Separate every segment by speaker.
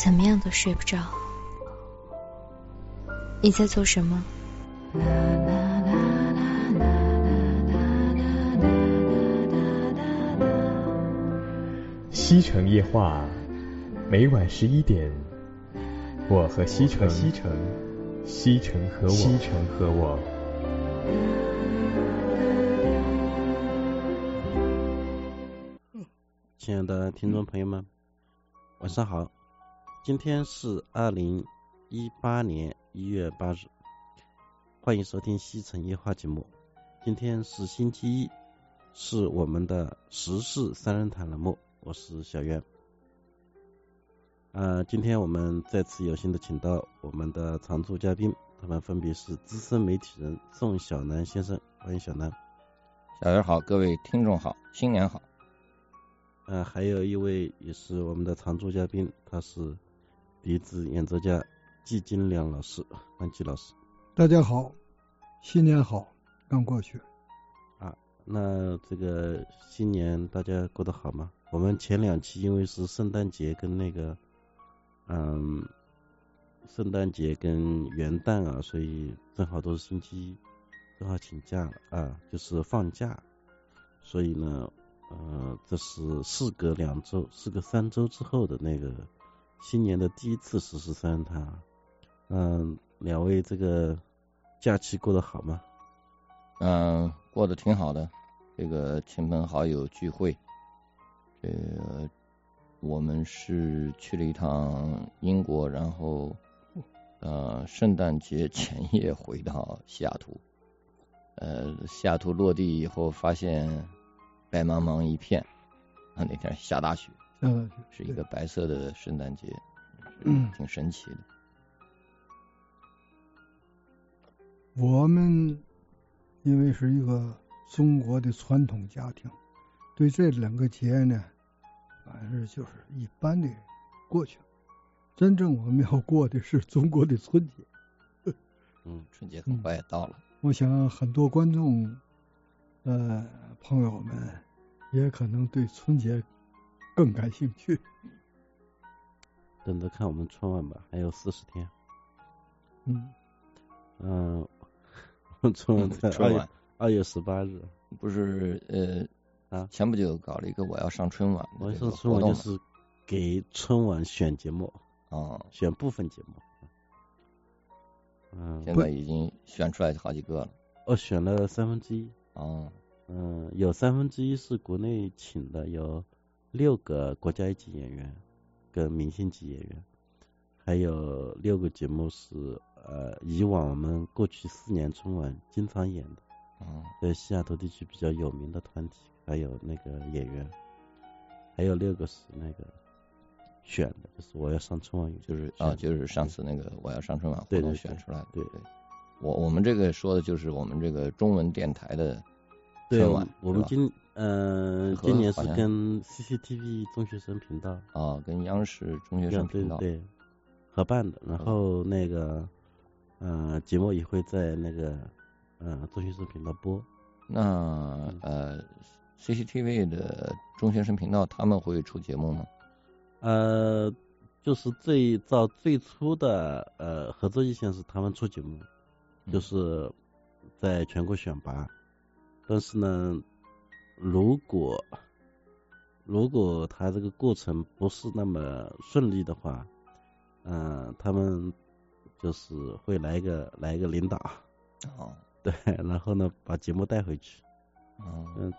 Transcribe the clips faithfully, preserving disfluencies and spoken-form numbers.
Speaker 1: 怎么样都睡不着。你在做什么？
Speaker 2: 西城夜话，每晚十一点，我和西城，西城，西城和我，西城和我。
Speaker 3: 亲爱的听众朋友们，晚上好。今天是二零一八年一月八日，欢迎收听西城夜话节目。今天是星期一，是我们的时事三人谈栏目，我是小袁。呃，今天我们再次有幸的请到我们的常驻嘉宾，他们分别是资深媒体人宋小南先生，欢迎小南。
Speaker 4: 小袁好，各位听众好，新年好。
Speaker 3: 呃，还有一位也是我们的常驻嘉宾，他是笛子演奏家季金良老师，欢迎季老师。
Speaker 5: 大家好，新年好，刚过去
Speaker 3: 啊。那这个新年大家过得好吗？我们前两期因为是圣诞节跟那个嗯圣诞节跟元旦啊，所以正好都是星期一，正好请假了啊，就是放假，所以呢呃这是事隔两周事隔三周之后的那个新年的第一次时事三人谈啊。嗯，两位这个假期过得好吗？
Speaker 4: 嗯，过得挺好的。这个亲朋好友聚会，这个我们是去了一趟英国，然后呃圣诞节前夜回到西雅图。呃，西雅图落地以后，发现白茫茫一片，啊，那天下大雪，
Speaker 5: 下大雪，
Speaker 4: 是一个白色的圣诞节，
Speaker 5: 嗯，
Speaker 4: 挺神奇的。
Speaker 5: 我们因为是一个中国的传统家庭，对这两个节呢，反正就是一般的过去了。真正我们要过的是中国的春节。
Speaker 4: 嗯，春节很快也到了。
Speaker 5: 嗯、我想很多观众呃朋友们也可能对春节更感兴趣。
Speaker 3: 等着看我们春晚吧，还有四十天。
Speaker 5: 嗯
Speaker 3: 嗯。呃春晚在二月二月十八日，
Speaker 4: 不是呃啊，前不久搞了一个我要上春晚，
Speaker 3: 我要上春晚就是给春晚选节目
Speaker 4: 啊、哦，
Speaker 3: 选部分节目。嗯，
Speaker 4: 现在已经选出来好几个了。
Speaker 3: 哦，选了三分之一。
Speaker 4: 哦，
Speaker 3: 嗯，有三分之一是国内请的，有六个国家一级演员跟明星级演员，还有六个节目是。呃，以往我们过去四年春晚经常演的，
Speaker 4: 嗯，
Speaker 3: 在西雅图地区比较有名的团体，还有那个演员，还有六个是那个选的，就是我要上春晚，
Speaker 4: 就是啊，就是上次那个我要上春晚活动选出来的。
Speaker 3: 对 对, 对, 对，
Speaker 4: 我我们这个说的就是我们这个中文电台的春晚。
Speaker 3: 对，我们今呃今年是跟 C C T V 中学生频道
Speaker 4: 啊，跟央视中学生频道
Speaker 3: 对对合办的，然后那个。呃，节目也会在那个呃中学生频道播。
Speaker 4: 那呃 C C T V 的中学生频道他们会出节目吗？
Speaker 3: 呃，就是最早最初的呃合作意向是他们出节目，
Speaker 4: 嗯、
Speaker 3: 就是在全国选拔。但是呢，如果如果他这个过程不是那么顺利的话，嗯、呃，他们。就是会来一个来一个领导，
Speaker 4: 哦，
Speaker 3: 对，然后呢把节目带回去，
Speaker 4: 哦，
Speaker 3: 嗯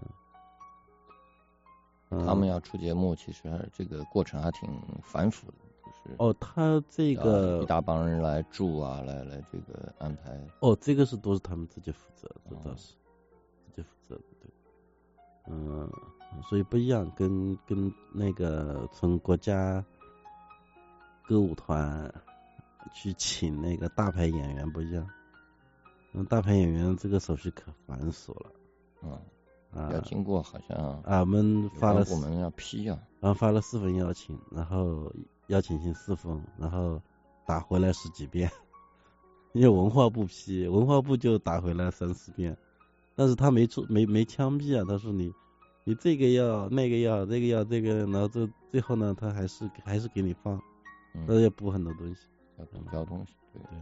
Speaker 4: 嗯，他们要出节目，其实这个过程还挺繁复的，就是
Speaker 3: 哦，他这个
Speaker 4: 一大帮人来住啊，来来这个安排，
Speaker 3: 哦，这个是都是他们自己负责的，这倒是、哦、自己负责的，对，嗯，所以不一样，跟跟那个从国家歌舞团。去请那个大牌演员不一样，嗯，大牌演员这个手续可繁琐了，
Speaker 4: 嗯，
Speaker 3: 啊，
Speaker 4: 要经过好像
Speaker 3: 啊，我们发了
Speaker 4: 部门要批啊，
Speaker 3: 然后发了四封邀请，然后邀请信四封，然后打回来十几遍，因为文化部批，文化部就打回来三四遍，但是他没出没没枪毙啊，他说你你这个要那个要这个要这个，然后最最后呢，他还是还是给你放。 那要补很多东西，
Speaker 4: 要补交东西，对
Speaker 3: 对。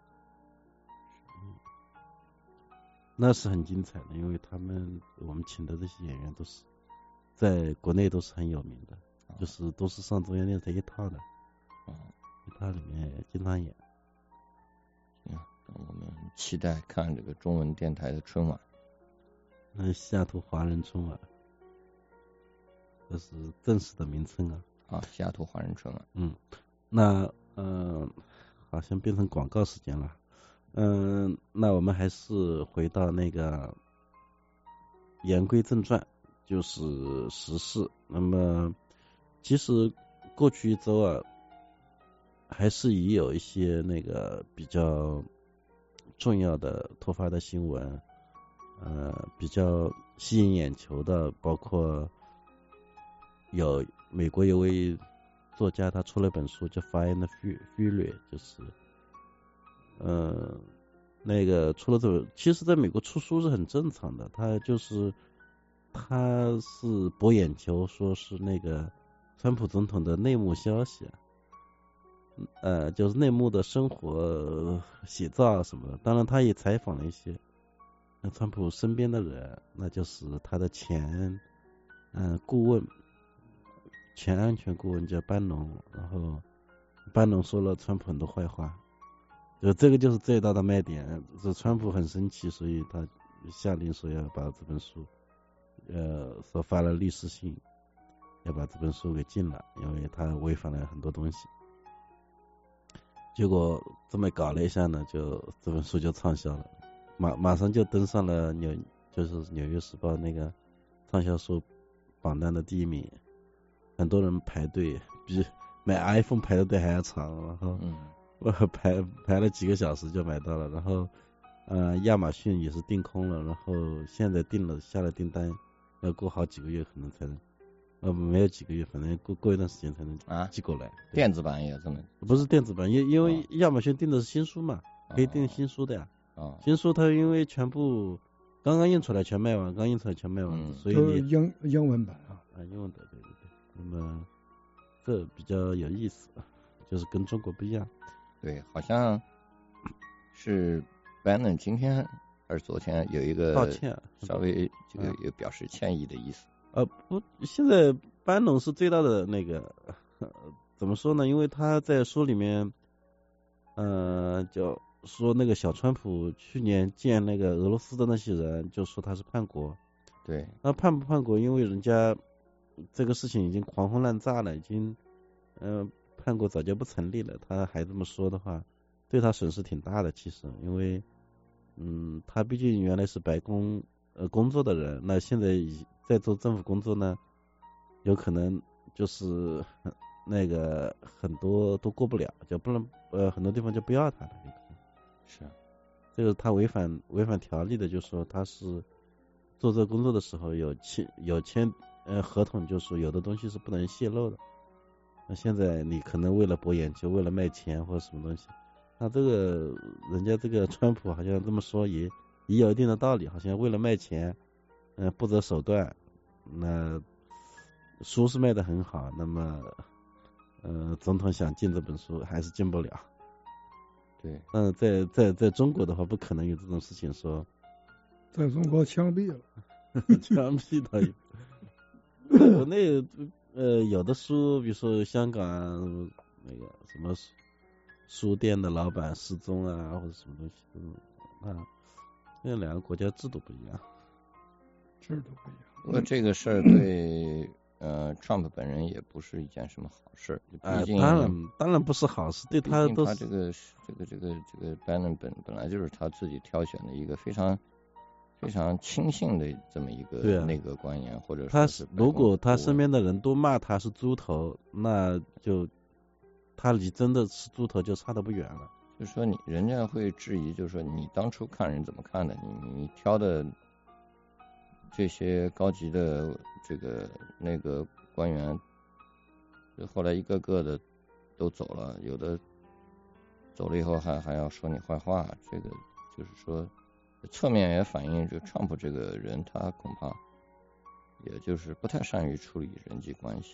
Speaker 3: 那是很精彩的，因为他们我们请的这些演员都是在国内都是很有名的，啊、就是都是上中央电视台一套的，
Speaker 4: 啊，
Speaker 3: 一套里面经常演。
Speaker 4: 行，我们期待看这个中文电台的春晚。
Speaker 3: 嗯，西雅图华人春晚，这是正式的名称啊。
Speaker 4: 啊，西雅图华人春晚。
Speaker 3: 嗯，那嗯、呃，好像变成广告时间了。嗯，那我们还是回到那个言归正传，就是时事。那么，其实过去一周啊，还是已有一些那个比较重要的突发的新闻，呃，比较吸引眼球的，包括有美国有位作家，他出了本书叫《Fire and Fury》，就是。呃，那个出了这个，其实在美国出书是很正常的，他就是他是博眼球，说是那个川普总统的内幕消息，呃，就是内幕的生活写照什么的。当然，他也采访了一些川普身边的人，那就是他的前嗯、呃、顾问，前安全顾问叫班农，然后班农说了川普很多坏话。就这个就是最大的卖点，是川普很生气，所以他下令说要把这本书，呃，说发了律师信，要把这本书给禁了，因为他违反了很多东西。结果这么搞了一下呢，就这本书就畅销了，马马上就登上了纽，就是纽约时报那个畅销书榜单的第一名，很多人排队，比买 iPhone 排的队还要长，然后。
Speaker 4: 嗯
Speaker 3: 我排排了几个小时就买到了，然后呃亚马逊也是订空了，然后现在订了下了订单，要过好几个月可能才能，呃没有几个月，反正过过一段时间才能
Speaker 4: 啊
Speaker 3: 寄过来。
Speaker 4: 电子版也这么？
Speaker 3: 不是电子版，因因为亚马逊订的是新书嘛，可以订新书的呀。
Speaker 4: 啊，
Speaker 3: 新书它因为全部刚刚印出来全卖完，刚印出来全卖完，
Speaker 4: 嗯、
Speaker 3: 所以你
Speaker 5: 英英文版啊
Speaker 3: 啊英文的对对对，那么这比较有意思，就是跟中国不一样。
Speaker 4: 对，好像是 Bannon 今天还是昨天有一个
Speaker 3: 道歉，
Speaker 4: 稍微这个有表示歉意的意思。
Speaker 3: 呃不，现在班农是最大的那个，怎么说呢？因为他在书里面，呃，就说那个小川普去年见那个俄罗斯的那些人，就说他是叛国。
Speaker 4: 对，
Speaker 3: 那叛不叛国？因为人家这个事情已经狂轰滥炸了，已经，嗯、呃。叛国早就不成立了，他还这么说的话，对他损失挺大的。其实，因为，嗯，他毕竟原来是白宫呃工作的人，那现在在做政府工作呢，有可能就是那个很多都过不了，就不能呃很多地方就不要他了。有可能
Speaker 4: 是，
Speaker 3: 这个他违反违反条例的，就是说他是做这个工作的时候有签有签呃合同，就是说有的东西是不能泄露的。那现在你可能为了博眼球，为了卖钱或者什么东西，那这个人家这个川普好像这么说也也有一定的道理，好像为了卖钱，嗯、呃，不择手段。那书是卖的很好，那么呃，总统想禁这本书还是禁不了。
Speaker 4: 对，
Speaker 3: 嗯，在在在中国的话，不可能有这种事情说，
Speaker 5: 在中国枪毙了，
Speaker 3: 枪毙倒有，国内。呃，有的书，比如说香港那个什么书店的老板失踪啊，或者什么东西，嗯啊，那两个国家制度不一样，
Speaker 5: 制度不一样。
Speaker 4: 不过这个事儿对呃 Trump 本人也不是一件什么好事，
Speaker 3: 啊、
Speaker 4: 毕竟、
Speaker 3: 呃、当然当然不是好事，对他都是
Speaker 4: 他这个这个这个这个 Bannon 本本来就是他自己挑选的一个非常。非常轻信的这么一个内阁官员，啊、或者
Speaker 3: 他
Speaker 4: 是
Speaker 3: 如果他身边的人都骂他是猪头，那就他离真的是猪头就差得不远了。
Speaker 4: 就是说你人家会质疑，就是说你当初看人怎么看的，你你挑的这些高级的这个那个官员，后来一个个的都走了，有的走了以后还还要说你坏话，这个就是说。侧面也反映，就川普这个人，他恐怕也就是不太善于处理人际关系。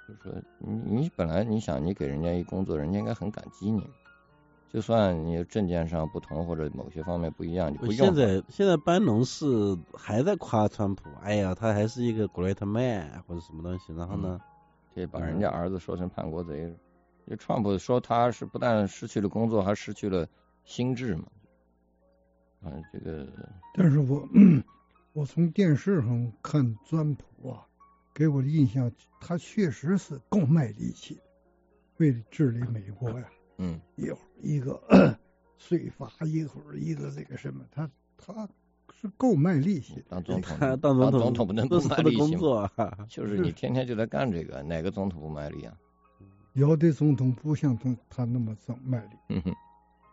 Speaker 4: 就是说你你本来你想你给人家一工作，人家应该很感激你，就算你政见上不同或者某些方面不一样，你不用。
Speaker 3: 现在现在班农是还在夸川普，哎呀，他还是一个 great man 或者什么东西，然后呢，
Speaker 4: 这、嗯、把人家儿子说成叛国贼。就川普说他是不但失去了工作，还失去了心智嘛。啊，这个。
Speaker 5: 但是我我从电视上看川普啊，给我的印象，他确实是够卖力气的，为了治理美国呀。
Speaker 4: 嗯，
Speaker 5: 一会儿一个税法，一会儿一个这个什么，他他是够卖力气的。
Speaker 4: 当总统，
Speaker 3: 当总统，
Speaker 4: 总统不能不卖力气
Speaker 3: 吗？
Speaker 4: 就是你天天就在干这个，哪个总统不卖力啊？
Speaker 5: 有的总统不像他他那么这么卖力。
Speaker 4: 嗯哼。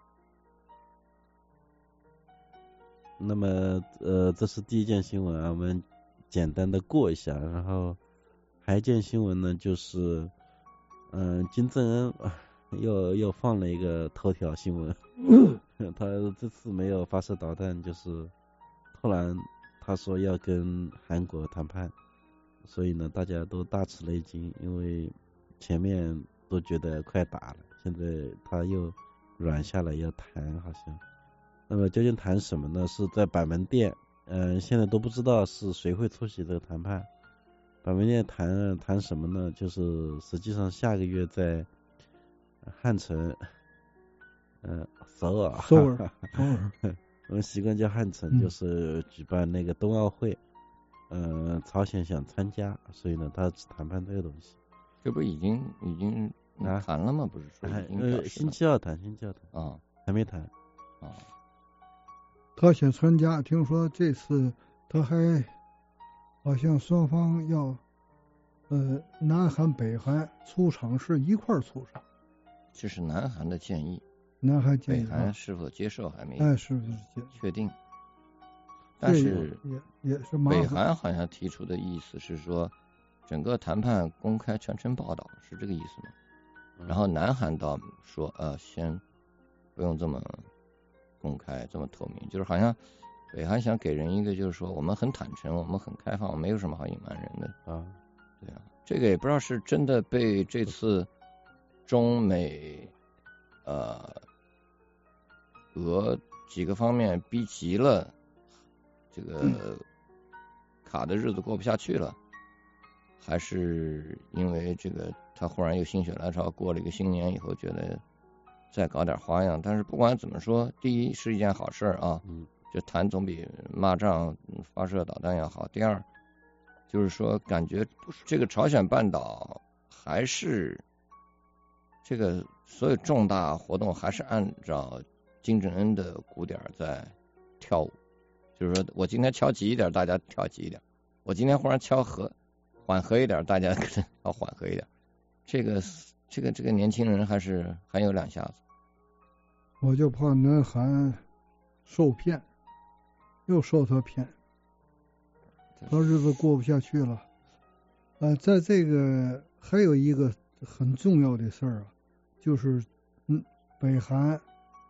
Speaker 3: 那么呃，这是第一件新闻啊，我们简单的过一下。然后还一件新闻呢，就是嗯、呃，金正恩又又放了一个头条新闻，嗯、他这次没有发射导弹，就是突然他说要跟韩国谈判，所以呢大家都大吃了一惊，因为前面都觉得快打了，现在他又软下来要谈，好像。那么究竟谈什么呢？是在板门店，嗯、呃，现在都不知道是谁会出席这个谈判。板门店谈谈什么呢？就是实际上下个月在汉城，呃，首尔，
Speaker 5: 首尔，首尔，
Speaker 3: 我们习惯叫汉城，嗯、就是举办那个冬奥会。呃，朝鲜想参加，所以呢，他只谈判这个东西。
Speaker 4: 这不已经已经谈了吗？不是说已经
Speaker 3: 呃，星期二谈，星期二谈
Speaker 4: 啊，
Speaker 3: 还没谈
Speaker 4: 啊。
Speaker 5: 他想参加，听说这次他还好像双方要，呃，南韩北韩出场是一块儿出场。
Speaker 4: 这是南韩的建议，
Speaker 5: 南韩建议，
Speaker 4: 北韩是否接受还没
Speaker 5: 哎，是不是
Speaker 4: 确定？但是
Speaker 5: 也也是
Speaker 4: 北韩好像提出的意思是说，整个谈判公开全程报道，是这个意思吗？嗯、然后南韩倒说，呃，先不用这么公开，这么透明，就是好像北韩想给人一个就是说我们很坦诚，我们很开放，没有什么好隐瞒人的
Speaker 3: 啊。
Speaker 4: 对啊，这个也不知道是真的被这次中美呃俄几个方面逼急了，这个卡的日子过不下去了，还是因为这个他忽然又心血来潮，过了一个新年以后觉得再搞点花样。但是不管怎么说，第一是一件好事啊，
Speaker 3: 嗯，
Speaker 4: 就谈总比骂仗发射导弹要好。第二就是说感觉这个朝鲜半岛还是这个所有重大活动还是按照金正恩的鼓点在跳舞，就是说我今天敲急一点，大家跳急一点；我今天忽然敲和缓和一点，大家要缓和一点。这个这个这个年轻人还是很有两下子。
Speaker 5: 我就怕南韩受骗，又受他骗，他日子过不下去了。呃，在这个还有一个很重要的事儿啊，就是嗯，北韩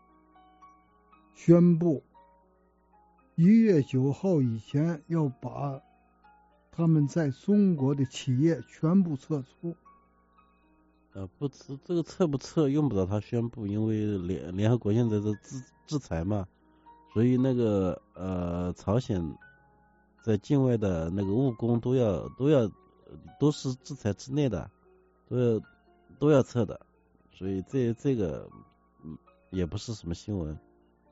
Speaker 5: 宣布一月九号以前要把他们在中国的企业全部撤出。
Speaker 3: 呃，不撤，这个撤不撤用不着他宣布，因为联联合国现在在制制裁嘛，所以那个呃朝鲜在境外的那个务工都要都要都是制裁之内的，都要都要撤的，所以这这个嗯也不是什么新闻。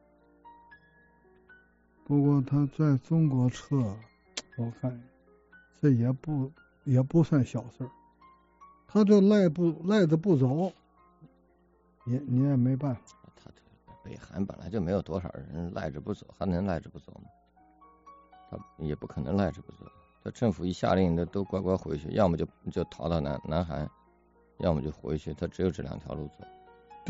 Speaker 5: 不过他在中国撤，我看这也不也不算小事儿。他就赖不赖着不走，你你也没办法。
Speaker 4: 他北韩本来就没有多少人赖着不走，还能赖着不走吗？他也不可能赖着不走。他政府一下令的都乖乖回去，要么就就逃到南南韩，要么就回去。他只有这两条路走。
Speaker 5: 对。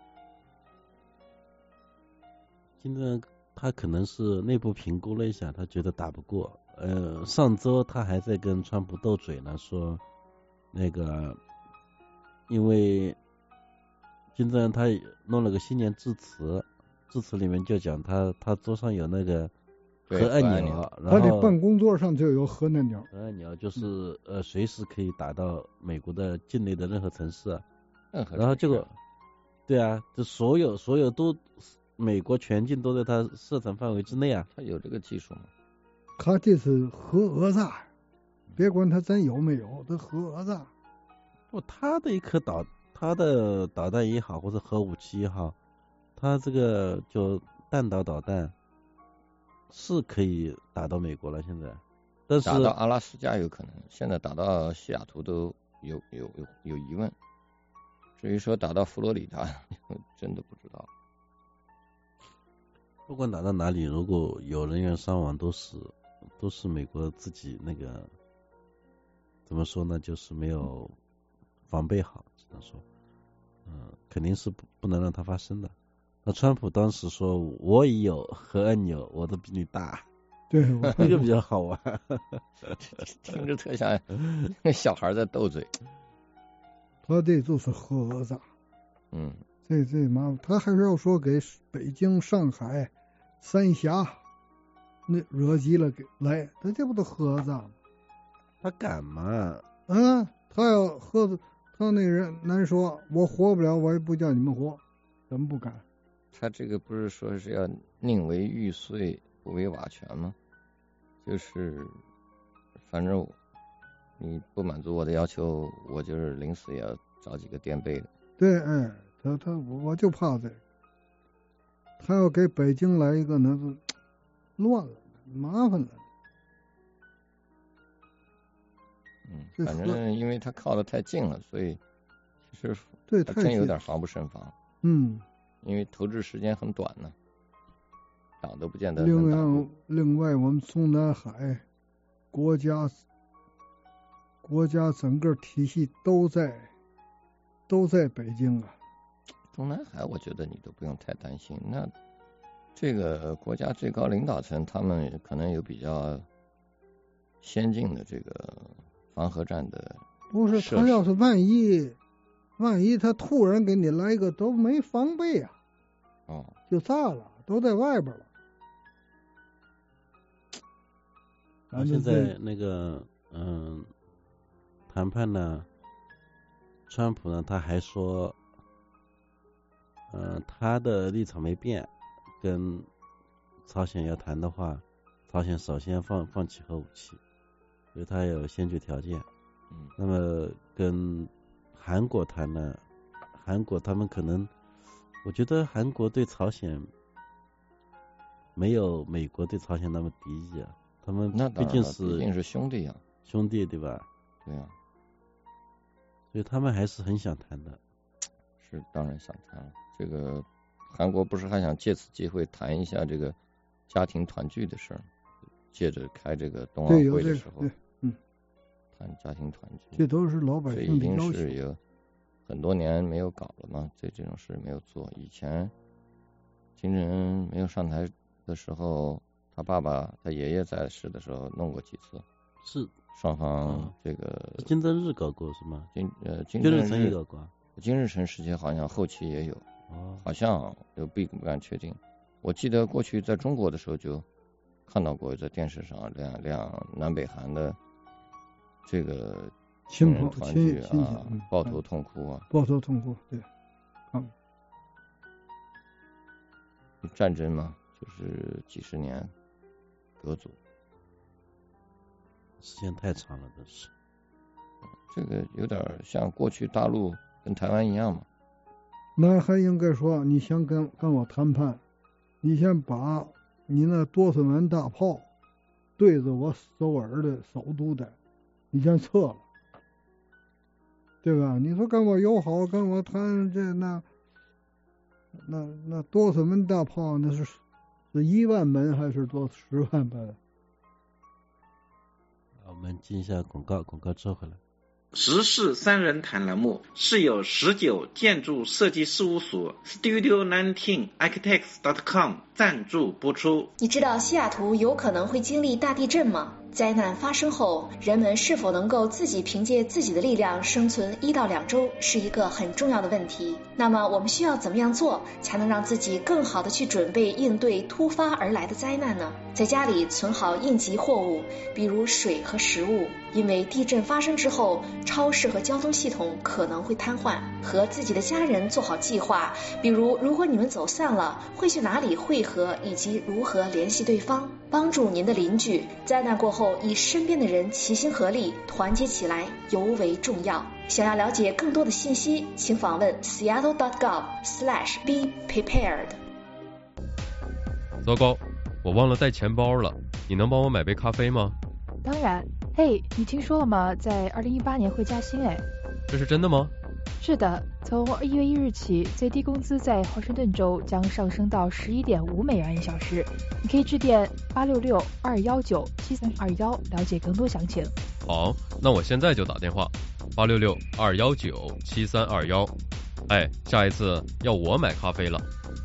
Speaker 3: 现在他可能是内部评估了一下，他觉得打不过。呃，上周他还在跟川普斗嘴呢，说。那个，因为金正恩他弄了个新年致辞，致辞里面就讲他他桌上有那个核按钮，然后
Speaker 5: 他的办公桌上就有核按钮。
Speaker 3: 核按钮就是呃随时可以打到美国的境内的任何城市，
Speaker 4: 任何
Speaker 3: 然后结果，对啊，这所有所有都美国全境都在他射程范围之内啊。
Speaker 4: 他有这个技术吗？
Speaker 5: 他这是核讹诈，别管他真有没有，他核讹诈。
Speaker 3: 不，他的一颗导，他的导弹也好，或者核武器也好，他这个就弹道导弹是可以打到美国了，现在，但是
Speaker 4: 打到阿拉斯加有可能，现在打到西雅图都有有有有疑问。至于说打到佛罗里达，真的不知道。
Speaker 3: 不管打到哪里，如果有人员伤亡，都是都是美国自己那个怎么说呢，就是没有防备好，只能说，嗯，肯定是不不能让它发生的。那川普当时说，我也有核按钮，我都比你大，
Speaker 5: 对，
Speaker 3: 那个比较好玩，
Speaker 4: 听着特像那小孩在斗嘴。
Speaker 5: 他这就是核讹诈。
Speaker 4: 嗯，
Speaker 5: 这这麻烦，他还是要说给北京、上海、三峡那惹急了给来，他这不都核讹诈吗？
Speaker 3: 他敢吗？
Speaker 5: 嗯，他要喝，他那人难说，我活不了，我也不叫你们活，怎么不敢？
Speaker 4: 他这个不是说是要宁为玉碎不为瓦全吗？就是反正你不满足我的要求，我就是临死也要找几个垫背的。
Speaker 5: 对，哎，他他我就怕这个，他要给北京来一个，那是乱了，麻烦了。
Speaker 4: 嗯，反正因为他靠得太近了，所以其实
Speaker 5: 对，
Speaker 4: 他真有点防不胜防。
Speaker 5: 嗯，
Speaker 4: 因为投掷时间很短呢，打都不见得
Speaker 5: 另
Speaker 4: 能
Speaker 5: 外，另外我们中南海国家国家整个体系都在都在北京啊。
Speaker 4: 中南海我觉得你都不用太担心，那这个国家最高领导层他们可能有比较先进的这个防核战的。
Speaker 5: 不是，他要是万一万一他突然给你来一个，都没防备啊，
Speaker 4: 哦，
Speaker 5: 就炸了，都在外边了。
Speaker 3: 然后现在那个嗯谈判呢，川普呢他还说，嗯、呃、他的立场没变，跟朝鲜要谈的话，朝鲜首先放放弃核武器，所以他有先决条件。
Speaker 4: 嗯，
Speaker 3: 那么跟韩国谈呢，韩国他们可能，我觉得韩国对朝鲜没有美国对朝鲜那么敌意啊，他们毕竟是
Speaker 4: 毕竟是兄弟啊，
Speaker 3: 兄弟对吧？
Speaker 4: 对啊，
Speaker 3: 所以他们还是很想谈的。
Speaker 4: 是当然想谈了。这个韩国不是还想借此机会谈一下这个家庭团聚的事儿，借着开这个冬奥会的时候，
Speaker 5: 对，嗯，
Speaker 4: 谈家庭团聚，
Speaker 5: 这都是老百姓的要求。
Speaker 4: 这已经是有很多年没有搞了嘛，这这种事没有做。以前金正恩没有上台的时候，他爸爸他爷爷在世的时候弄过几次，
Speaker 3: 是
Speaker 4: 双方这个
Speaker 3: 金正日搞过是吗？
Speaker 4: 金呃金
Speaker 3: 金
Speaker 4: 日
Speaker 3: 成也搞过，
Speaker 4: 金日成时期好像后期也有，
Speaker 3: 哦，
Speaker 4: 好像有不不敢确定。我记得过去在中国的时候就看到过，在电视上两两南北韩的这个亲人团聚啊，
Speaker 5: 嗯、
Speaker 4: 抱头痛哭啊，
Speaker 5: 抱头痛哭，对，嗯，
Speaker 4: 战争嘛，就是几十年隔阻，
Speaker 3: 时间太长了，真是。
Speaker 5: 这
Speaker 4: 个有点像过去大陆跟台湾一样嘛。
Speaker 5: 那还应该说，你想跟跟我谈判，你先把你那多少门大炮对着我首尔的首都的，你先撤了，对吧？你说跟我友好，跟我谈这那那那多少门大炮，那是是一万门还是多十万门？
Speaker 3: 我们进一下广告，广告之后回来。
Speaker 6: 时事三人谈栏目是由十九建筑设计事务所 Studio Nineteen Architects dot com 赞助播出。
Speaker 7: 你知道西雅图有可能会经历大地震吗？ 灾难发生后，人们是否能够自己凭借自己的力量生存一到两周，是一个很重要的问题。那么我们需要怎么样做，才能让自己更好的去准备应对突发而来的灾难呢？在家里存好应急货物，比如水和食物，因为地震发生之后，超市和交通系统可能会瘫痪。和自己的家人做好计划，比如如果你们走散了，会去哪里汇合，以及如何联系对方。帮助您的邻居，灾难过后以身边的人齐心合力，团结起来尤为重要。想要了解更多的信息，请访问 seattle dot gov slash be prepared。
Speaker 8: 糟糕，我忘了带钱包了，你能帮我买杯咖啡吗？
Speaker 9: 当然。嘿，你听说了吗？在二零一八年会加薪哎。
Speaker 8: 这是真的吗？
Speaker 9: 是的，从一月一日起，最低工资在华盛顿州将上升到十一点五美元一小时。你可以致电八六六二幺九七三二幺了解更多详情。
Speaker 8: 好，那我现在就打电话，八六六二幺九七三二幺。哎，下一次要我买咖啡了。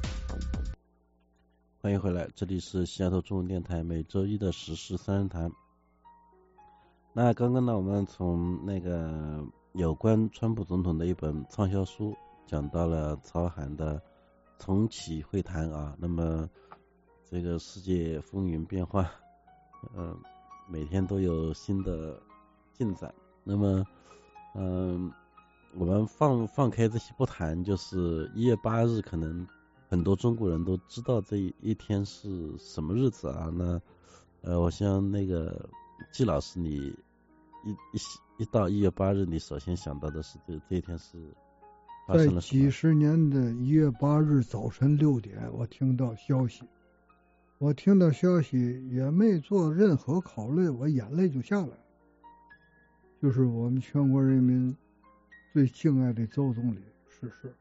Speaker 3: 欢迎回来，这里是西雅图中文电台每周一的时事三人谈。那刚刚呢，我们从那个有关川普总统的一本畅销书讲到了朝韩的重启会谈啊，那么这个世界风云变幻，嗯、呃，每天都有新的进展。那么，嗯、呃，我们放放开这些不谈，就是一月八日，可能很多中国人都知道这一天是什么日子啊？那呃，我想那个季老师，你一一一到一月八日，你首先想到的是这这一天是发生了什么？
Speaker 5: 在几十年的一月八日早晨六点，我听到消息，我听到消息也没做任何考虑，我眼泪就下来了。就是我们全国人民最敬爱的周总理逝世。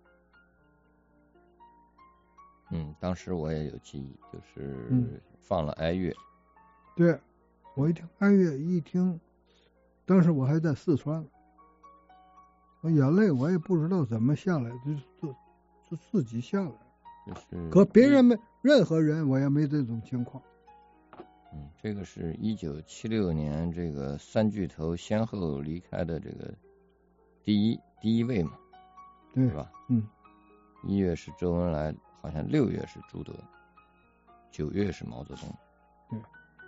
Speaker 4: 嗯，当时我也有记忆，就是放了哀乐。
Speaker 5: 嗯、对，我一听哀乐，一听，当时我还在四川，我眼泪我也不知道怎么下来，就就就自己下来。
Speaker 4: 就是，
Speaker 5: 可别人没，任何人我也没这种情况。
Speaker 4: 嗯，这个是一九七六年这个三巨头先后离开的这个第一第一位嘛，
Speaker 5: 对，
Speaker 4: 是吧？
Speaker 5: 嗯，
Speaker 4: 一月是周恩来。好像六月是朱德，九月是毛泽东。
Speaker 5: 对，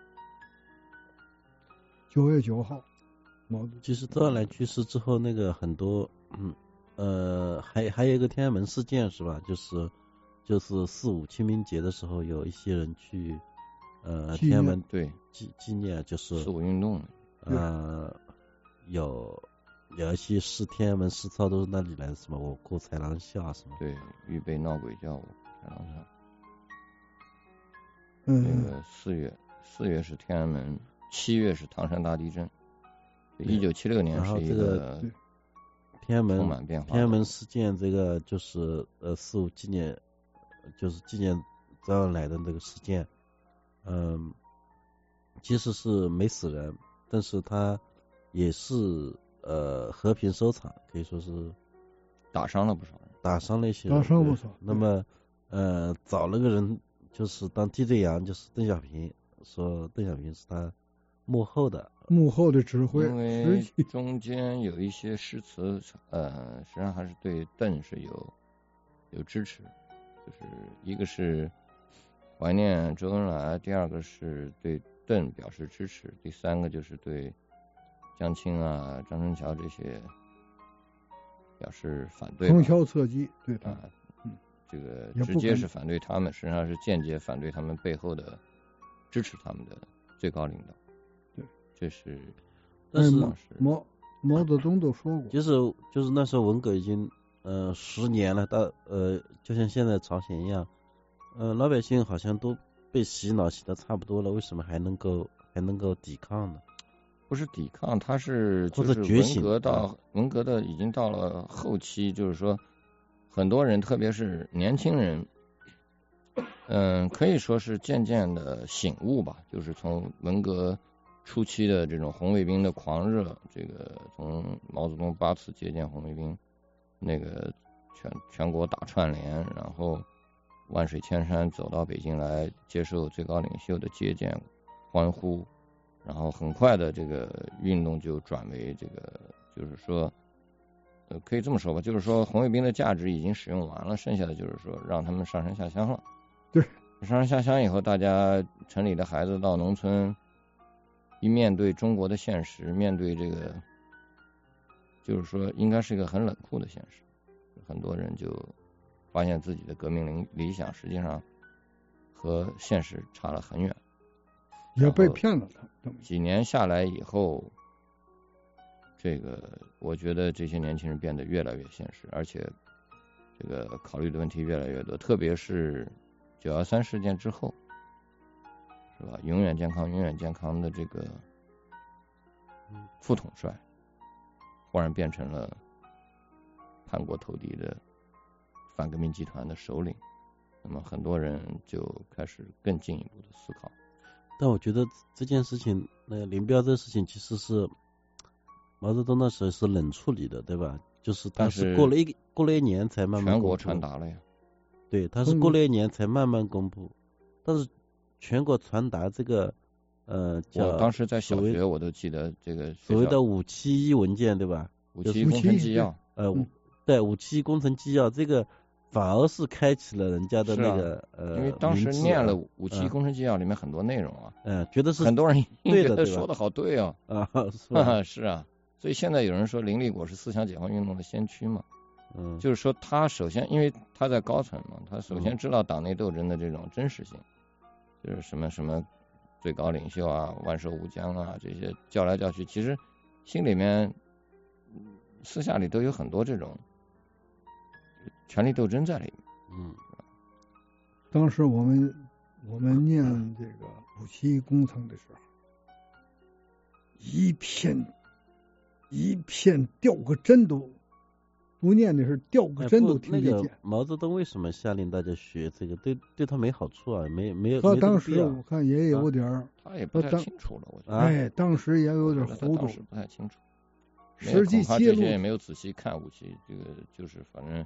Speaker 5: 九月九号，毛泽东。
Speaker 3: 其实周恩来去世之后，那个很多，嗯，呃，还还有一个天安门事件是吧？就是就是四五清明节的时候，有一些人去呃天安门
Speaker 4: 对
Speaker 3: 纪纪念，就是
Speaker 4: 四五运动，
Speaker 3: 呃，有。有一些诗天安门诗操都是那里来的，什么我过豺狼笑什么，
Speaker 4: 对，预备闹鬼叫我豺狼笑。
Speaker 5: 嗯，
Speaker 4: 那个四月，四月是天安门，七月是唐山大地震。一九七六年是一个
Speaker 3: 天安门
Speaker 4: 充满变化。
Speaker 3: 天安门事件这个就是呃四五纪念，就是纪念周恩来的这个事件，嗯，其实是没死人，但是他也是。呃，和平收场，可以说是
Speaker 4: 打伤了不少人，
Speaker 3: 打伤了一些人，
Speaker 5: 打伤不少。
Speaker 3: 那么，呃，找了个人，就是当替罪羊，就是邓小平，说邓小平是他幕后的
Speaker 5: 幕后的指挥，
Speaker 4: 因为中间有一些诗词，呃，实际上还是对邓是有有支持，就是一个是怀念周恩来，第二个是对邓表示支持，第三个就是对。江青啊，张春桥这些表示反对，
Speaker 5: 旁敲侧击，对他、
Speaker 4: 啊，嗯，这个直接是反对他们，实际上是间接反对他们背后的支持他们的最高领导。
Speaker 5: 对，
Speaker 4: 这是，
Speaker 3: 但是
Speaker 5: 毛毛泽东都说过，
Speaker 3: 就是就是那时候文革已经呃十年了，到呃就像现在朝鲜一样，呃老百姓好像都被洗脑洗的差不多了，为什么还能够还能够抵抗呢？
Speaker 4: 不是抵抗，它是就是文革到文革的已经到了后期，就是说很多人，特别是年轻人，嗯，可以说是渐渐的醒悟吧。就是从文革初期的这种红卫兵的狂热，这个从毛泽东八次接见红卫兵，那个全全国打串联，然后万水千山走到北京来接受最高领袖的接见欢呼。 然后很快的这个运动就转为这个，就是说，呃，可以这么说吧，就是说红卫兵的价值已经使用完了，剩下的就是说让他们上山下乡了。
Speaker 5: 对，
Speaker 4: 上山下乡以后，大家城里的孩子到农村，一面对中国的现实，面对这个，就是说应该是一个很冷酷的现实，很多人就发现自己的革命理理想实际上和现实差了很远，
Speaker 5: 也被骗了他。
Speaker 4: 几年下来以后，这个我觉得这些年轻人变得越来越现实，而且这个考虑的问题越来越多，特别是九幺三事件之后，是吧？永远健康，永远健康的这个副统帅，忽然变成了叛国投敌的反革命集团的首领，那么很多人就开始更进一步的思考。
Speaker 3: 但我觉得这件事情，那个林彪这个事情，其实是毛泽东那时候是冷处理的，对吧？就是他是过了一过了一年才慢慢
Speaker 4: 全国传达了呀。
Speaker 3: 对，他是过了一年才慢慢公布，但是全国传达这个呃叫
Speaker 4: 我当时在小学我都记得这个
Speaker 3: 所谓的五七一文件，对吧？
Speaker 4: 五七一工程纪要，
Speaker 3: 呃，嗯、对，五七一工程纪要这个反而是开启了人家的那个、
Speaker 4: 啊、
Speaker 3: 呃，
Speaker 4: 因为当时念了五七一工程纪要里面很多内容啊，
Speaker 3: 嗯，觉得是
Speaker 4: 很多人
Speaker 3: 对的，
Speaker 4: 觉得说的好对哦，
Speaker 3: 啊，是吧？
Speaker 4: 是啊，所以现在有人说林立果是思想解放运动的先驱嘛。
Speaker 3: 嗯，
Speaker 4: 就是说他首先因为他在高层嘛，他首先知道党内斗争的这种真实性，嗯、就是什么什么最高领袖啊、万寿无疆啊这些叫来叫去，其实心里面私下里都有很多这种权力斗争在里面。
Speaker 3: 嗯，
Speaker 5: 当时我们我们念这个五七一工程的时候，一片一片掉个针都。不念的是掉个针都听得见、
Speaker 3: 哎那个。毛泽东为什么下令大家学这个？对对他没好处啊，没没有。
Speaker 5: 他当时我看也有点、
Speaker 4: 啊，他也不太清楚了，我觉得。
Speaker 5: 哎，当时也有点糊涂，
Speaker 4: 不太清楚。
Speaker 5: 实际
Speaker 4: 他这些也没有仔细看武器，这个就是反正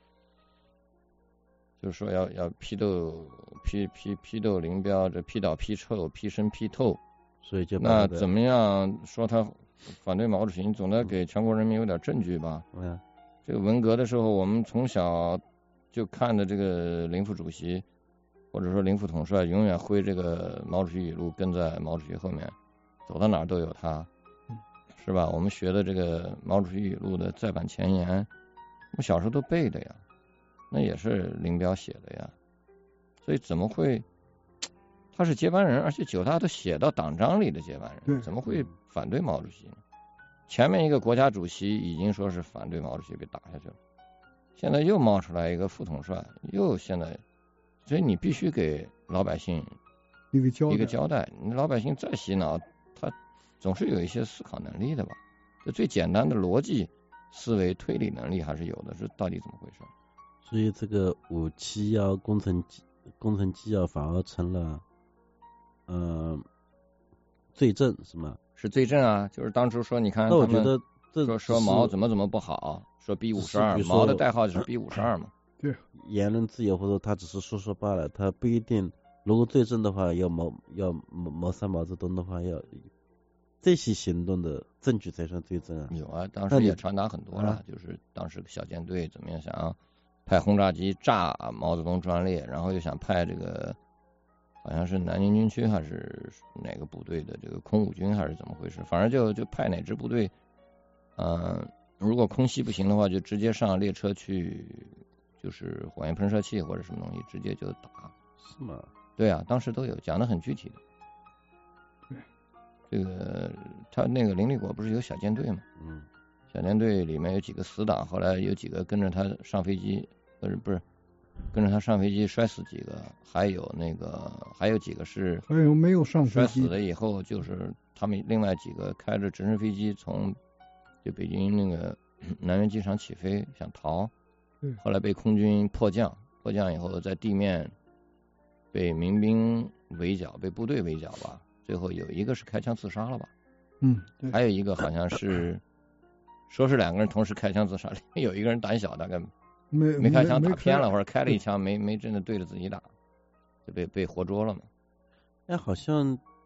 Speaker 4: 就是说要要批斗批批批斗林彪，这批倒批臭，批深批透，
Speaker 3: 所以就
Speaker 4: 那怎么样说他反对毛主席？你总得给全国人民有点证据吧？
Speaker 3: 嗯。
Speaker 4: 这个文革的时候，我们从小就看的这个林副主席，或者说林副统帅，永远挥这个毛主席语录，跟在毛主席后面，走到哪儿都有他，是吧？我们学的这个毛主席语录的再版前言，我小时候都背的呀，那也是林彪写的呀，所以怎么会？他是接班人，而且九大都写到党章里的接班人，怎么会反对毛主席呢？前面一个国家主席已经说是反对毛主席被打下去了，现在又冒出来一个副统帅，又现在，所以你必须给老百姓
Speaker 5: 一个交代，
Speaker 4: 一个交代。你老百姓再洗脑，他总是有一些思考能力的吧？就最简单的逻辑思维、推理能力还是有的，是到底怎么回事？
Speaker 3: 所以这个五七幺工程工程纪要反而成了，嗯、呃，罪证是吗？
Speaker 4: 是罪证啊，就是当初说你看，
Speaker 3: 那我觉得这
Speaker 4: 说说毛怎么怎么不好，说 B 五十二，毛的代号就是 B 五十二嘛。
Speaker 5: 对，
Speaker 3: 言论自由或者他只是说说罢了，他不一定。如果罪证的话，要谋要谋谋杀毛泽东的话，要这些行动的证据才算罪证啊。
Speaker 4: 有啊，当时也传达很多了，就是当时小舰队怎么样想派轰炸机炸毛泽东专列，然后又想派这个。好像是南京军区还是哪个部队的这个空五军还是怎么回事？反正就就派哪支部队，嗯、呃，如果空袭不行的话，就直接上列车去，就是火焰喷射器或者什么东西，直接就打。
Speaker 3: 是吗？
Speaker 4: 对啊，当时都有讲得很具体的。
Speaker 5: 对，
Speaker 4: 这个他那个林立果不是有小舰队吗？
Speaker 3: 嗯，
Speaker 4: 小舰队里面有几个死党，后来有几个跟着他上飞机，不是不是。跟着他上飞机摔死几个，还有那个还有几个是
Speaker 5: 还有没有上飞机
Speaker 4: 摔死了以后，就是他们另外几个开着直升飞机从就北京那个南苑机场起飞想逃，后来被空军迫降，迫降以后在地面被民兵围剿，被部队围剿吧，最后有一个是开枪自杀了吧，
Speaker 5: 嗯，
Speaker 4: 对，还有一个好像是说是两个人同时开枪自杀，里面有一个人胆小，大概。
Speaker 5: 没
Speaker 4: 没开枪打偏了，或者开了一枪没没真的对着自己打，就被被活捉了嘛。
Speaker 3: 哎，好像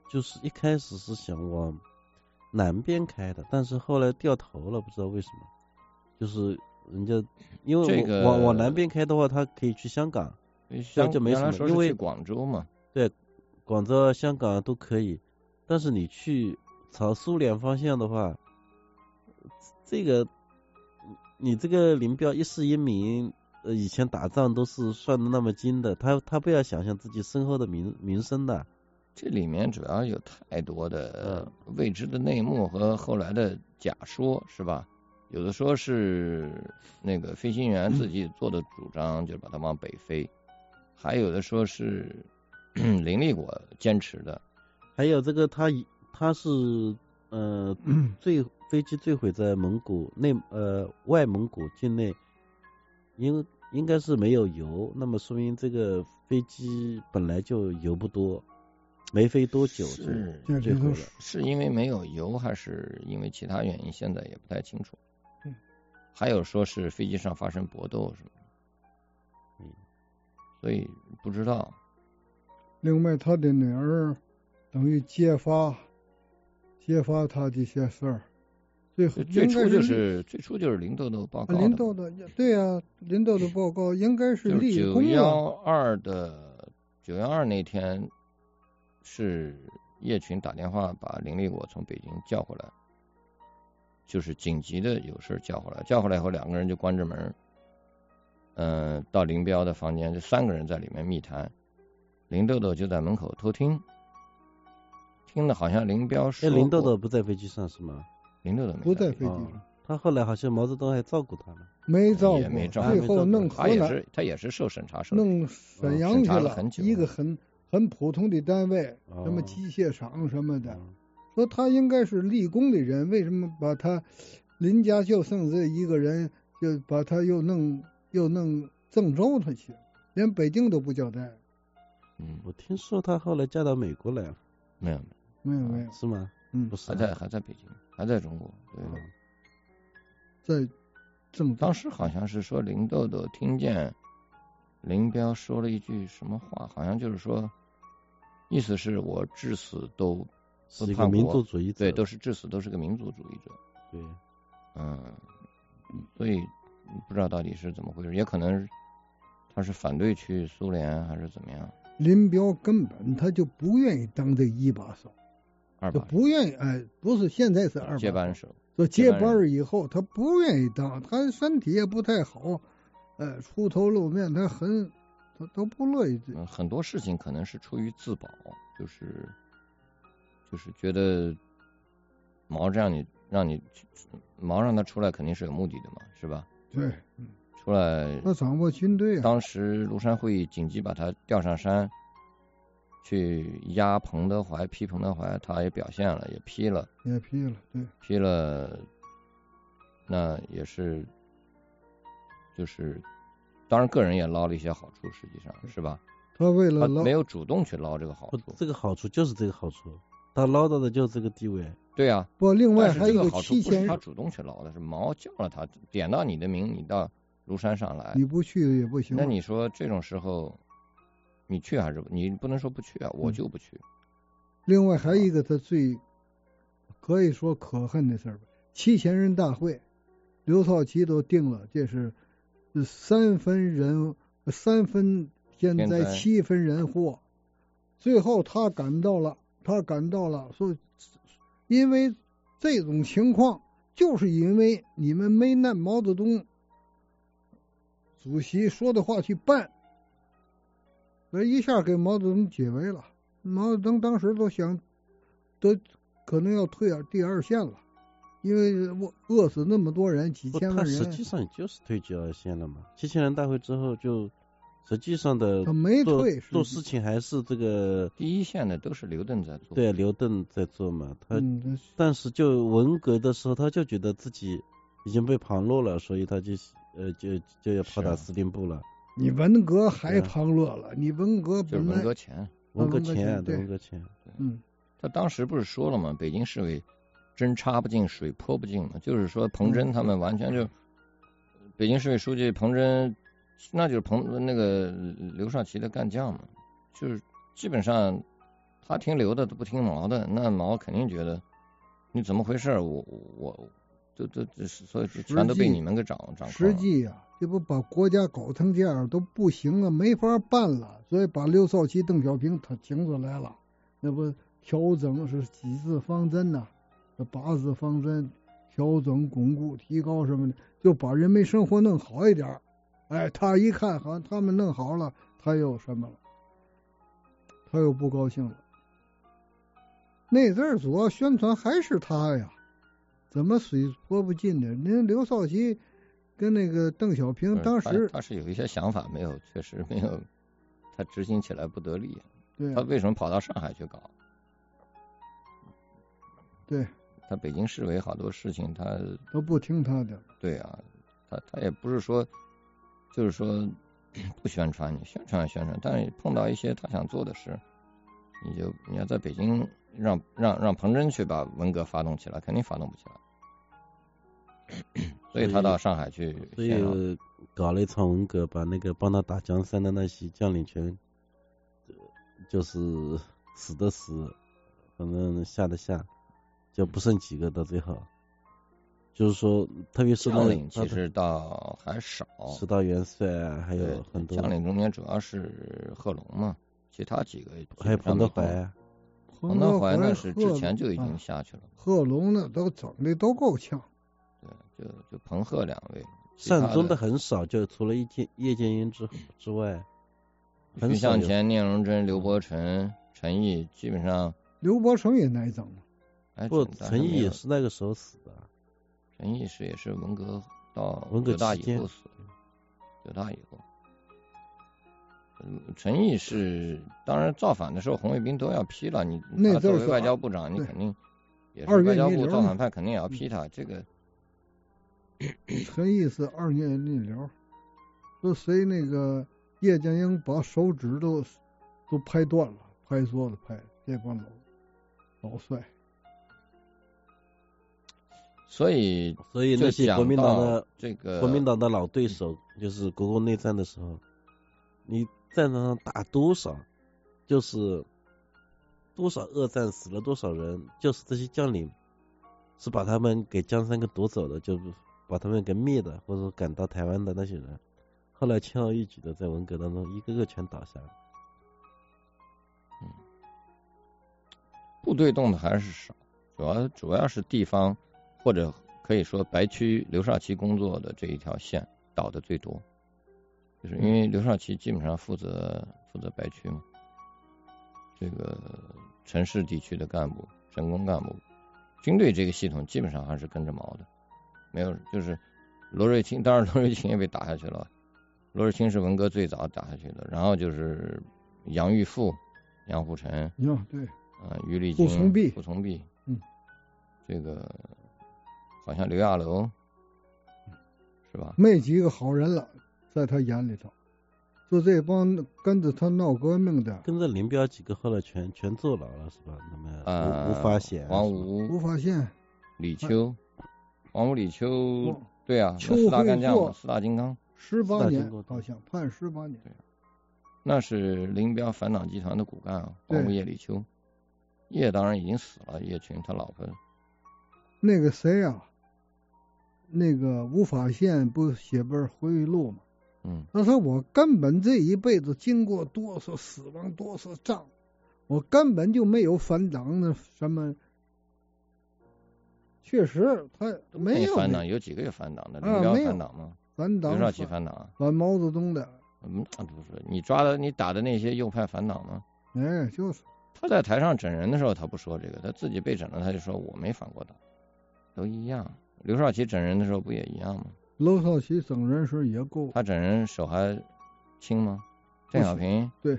Speaker 3: 就是一开始是想往南边开的，但是后来掉头了，不知道为什么。就是人家因为
Speaker 4: 这个
Speaker 3: 往往南边开的话，他可以去香港，这就没什么，因为
Speaker 4: 广州嘛，
Speaker 3: 对，广州、香港都可以。但是你去朝苏联方向的话，这个你这个林彪一世英名，呃，以前打仗都是算的那么精的，他他不要想象自己身后的民民生的。
Speaker 4: 这里面主要有太多的未知的内幕和后来的假说，是吧？有的说是那个飞行员自己做的主张，就把它往北飞；还有的说是林立果坚持的。
Speaker 3: 还有这个他他是呃坠飞机坠毁在蒙古内呃外蒙古境内，应应该是没有油，那么说明这个飞机本来就油不多，没飞多久就坠毁了。
Speaker 4: 是因为没有油，还是因为其他原因？现在也不太清楚。嗯，还有说是飞机上发生搏斗什么的，嗯，所以不知道。
Speaker 5: 另外，他的女儿等于揭发揭发他这些事儿，最
Speaker 4: 最初就是最初就是林豆豆报告的。
Speaker 5: 林豆豆对呀、啊，林豆豆报告应该是立功
Speaker 4: 九幺二的九幺二那天，是叶群打电话把林立果从北京叫回来，就是紧急的有事叫回来，叫回来以后两个人就关着门，嗯、呃，到林彪的房间，就三个人在里面密谈，林豆豆就在门口偷听。听了好像林彪说，
Speaker 3: 林豆豆不在飞机上是吗？
Speaker 4: 林豆豆
Speaker 5: 不在飞机上、哦，
Speaker 3: 他后来好像毛泽东还照顾他呢，
Speaker 5: 没照顾，
Speaker 4: 也没照顾，
Speaker 5: 最后弄
Speaker 4: 他也是他也是受审查，
Speaker 5: 弄沈阳去了，
Speaker 4: 很久
Speaker 5: 一个很很普通的单位，
Speaker 3: 哦、
Speaker 5: 什么机械厂什么的，哦、说他应该是立功的人，为什么把他林家就剩这一个人，就把他又弄又弄郑州他去，连北京都不交代。
Speaker 3: 嗯，我听说他后来嫁到美国来了，
Speaker 4: 没有没有。
Speaker 5: 没有没有，
Speaker 3: 是吗？
Speaker 5: 嗯，
Speaker 3: 不是，
Speaker 4: 还在还在北京，还在中国。对，
Speaker 5: 嗯、在正
Speaker 4: 当时好像是说林豆豆听见林彪说了一句什么话，好像就是说，意思是我至死都
Speaker 3: 是一个民族主义者，
Speaker 4: 对，都是至死都是个民族主义者。
Speaker 3: 对，
Speaker 4: 嗯，所以不知道到底是怎么回事，也可能他是反对去苏联还是怎么样。
Speaker 5: 林彪根本他就不愿意当这一把手，
Speaker 4: 二把
Speaker 5: 手不愿意，哎，不是现在是二把手
Speaker 4: 接班手，
Speaker 5: 说接班以后他不愿意当，他身体也不太好，呃，出头露面，他很他都不乐意、
Speaker 4: 嗯。很多事情可能是出于自保，就是就是觉得毛这样你让你毛让他出来肯定是有目的的嘛，是吧？
Speaker 5: 对，嗯。
Speaker 4: 出来，
Speaker 5: 他掌握军队啊。
Speaker 4: 当时庐山会议紧急把他调上山，去压彭德怀、批彭德怀，他也表现了，也批了，
Speaker 5: 也批了，对，
Speaker 4: 批了，那也是，就是，当然个人也捞了一些好处，实际上是吧？
Speaker 5: 他为了
Speaker 4: 捞，没有主动去捞这个好处，
Speaker 3: 这个好处就是这个好处，他捞到的就是这个地位。
Speaker 4: 对啊，
Speaker 5: 不，另外还有
Speaker 4: 一个好处
Speaker 5: 七千，
Speaker 4: 不是他主动去捞的，是毛叫了他，点到你的名，你到庐山上来，
Speaker 5: 你不去也不行。
Speaker 4: 那你说这种时候，你去还是你不能说不去啊？我就不去。
Speaker 5: 嗯、另外还有一个他最可以说可恨的事儿，七千人大会，刘少奇都定了，这是三分人三分天灾，七分人祸。最后他赶到了，他赶到了，说因为这种情况，就是因为你们没按毛泽东主席说的话去办，那一下给毛泽东解围了。毛泽东当时都想，都可能要退第二线了，因为我饿死那么多人，几千万人。
Speaker 3: 他实际上就是退第二线了嘛。七千人大会之后就，实际上的
Speaker 5: 他没退，
Speaker 3: 做事情还是这个
Speaker 4: 第一线的都是刘邓在做。
Speaker 3: 对，刘邓在做嘛。他、
Speaker 5: 嗯、
Speaker 3: 但是就文革的时候，他就觉得自己已经被旁落了，所以他就。呃，就就要炮打司令部了。
Speaker 5: 你文革还旁落了，你文革
Speaker 4: 就是文革前，
Speaker 3: 文革前，
Speaker 5: 对，
Speaker 3: 文革前，
Speaker 5: 嗯，
Speaker 4: 他当时不是说了吗？北京市委针插不进，水泼不进嘛，就是说彭真他们完全就，北京市委书记彭真，那就是彭那个刘少奇的干将嘛，就是基本上他听刘的，不听毛的，那毛肯定觉得你怎么回事？我我就就就所以全都被你们给掌掌控了。
Speaker 5: 实际呀、啊，这不把国家搞成这样都不行了，没法办了，所以把刘少奇、邓小平他请出来了，那不调整是几字方针呐、啊，八字方针，调整、巩固、提高什么的，就把人民生活弄好一点。哎，他一看好像他们弄好了，他又什么了？他又不高兴了。那阵儿主要宣传还是他呀，怎么水泼不进的？那刘少奇跟那个邓小平当时
Speaker 4: 他, 他是有一些想法，没有，确实没有，他执行起来不得力。
Speaker 5: 对、啊，
Speaker 4: 他为什么跑到上海去搞？
Speaker 5: 对，
Speaker 4: 他北京市委好多事情他
Speaker 5: 都不听他的。
Speaker 4: 对啊，他他也不是说，就是说不宣传，你宣传宣传，但是碰到一些他想做的事，你就你要在北京让让让彭真去把文革发动起来，肯定发动不起来。所以他到上海去，
Speaker 3: 所以搞了一场文革，把那个帮他打江山的那些将领全，就是死的死，反正下的下，就不剩几个到最后。就是说，特别是
Speaker 4: 将领其实倒还少，
Speaker 3: 师大元帅啊，还有很多
Speaker 4: 将领中间主要是贺龙嘛，其他几个
Speaker 3: 还有彭德怀啊。
Speaker 4: 彭德怀那是之前就已经下去了，
Speaker 5: 贺龙呢都整的都够呛。
Speaker 4: 对，就就彭贺两位，
Speaker 3: 善终的很少，就除了叶剑叶剑英之之外，
Speaker 4: 徐向前、聂荣臻、刘伯承、陈毅基本上。
Speaker 5: 刘伯承也挨整了，
Speaker 4: 哎，
Speaker 3: 不，陈毅也是那个时候死的。
Speaker 4: 陈毅是也是文革到
Speaker 3: 文革
Speaker 4: 九大以后死的，九大以后。嗯，陈毅是当然造反的时候，红卫兵都要批了。你他作为外交部长，你肯定也是外交部造反派，肯定也要批他。这个
Speaker 5: 陈毅是二月逆流，说谁那个叶剑英把手指都都拍断了，拍缩了拍，这帮老老帅。
Speaker 4: 所以，
Speaker 3: 所以那些国民党的
Speaker 4: 这个
Speaker 3: 国民党的老对手，就是国共内战的时候，你战场上打多少，就是多少恶战死了多少人，就是这些将领是把他们给江山给夺走的，就把他们给灭的，或者说赶到台湾的那些人，后来轻而易举的在文革当中一个个全倒下了。
Speaker 4: 嗯，部队动的还是少，主要主要是地方。或者可以说白区刘少奇工作的这一条线倒的最多，就是因为刘少奇基本上负责负责白区嘛，这个城市地区的干部、省工干部，军队这个系统基本上还是跟着毛的，没有就是罗瑞卿，当然罗瑞卿也被打下去了，罗瑞卿是文革最早打下去的，然后就是杨玉富、杨虎城，
Speaker 5: 啊对，
Speaker 4: 呃于立金、
Speaker 5: 傅从弼、
Speaker 4: 傅从弼，
Speaker 5: 嗯，
Speaker 4: 这个。好像刘亚楼是吧？
Speaker 5: 没几个好人了，在他眼里头，就这帮跟着他闹革命的，
Speaker 3: 跟着林彪几个后来全全坐牢了，是吧？那么
Speaker 4: 呃，
Speaker 3: 吴发现、
Speaker 4: 王吴、
Speaker 5: 吴发现、
Speaker 4: 李秋、王吴、李秋，对啊，
Speaker 5: 邱
Speaker 4: 四大干将，四大金刚，
Speaker 5: 十八年好像判十八年，
Speaker 4: 对，那是林彪反党集团的骨干啊，王吴、叶、李秋，叶当然已经死了，叶群他老婆，
Speaker 5: 那个谁啊？那个吴法宪不写本回忆录吗？
Speaker 4: 嗯，
Speaker 5: 他说我根本这一辈子经过多少死亡多少仗，我根本就没有反党的什么。确实他没有
Speaker 4: 反党，有几个有反党的？林彪反党吗？
Speaker 5: 反党，
Speaker 4: 刘少奇反党，
Speaker 5: 反毛泽东的。
Speaker 4: 嗯，不是你抓的你打的那些右派反党吗？
Speaker 5: 哎，就是
Speaker 4: 他在台上整人的时候，他不说这个，他自己被整了，他就说我没反过党，都一样。刘少奇整人的时候不也一样吗？
Speaker 5: 刘少奇整人时也够，
Speaker 4: 他整人手还轻吗？邓小平
Speaker 5: 对，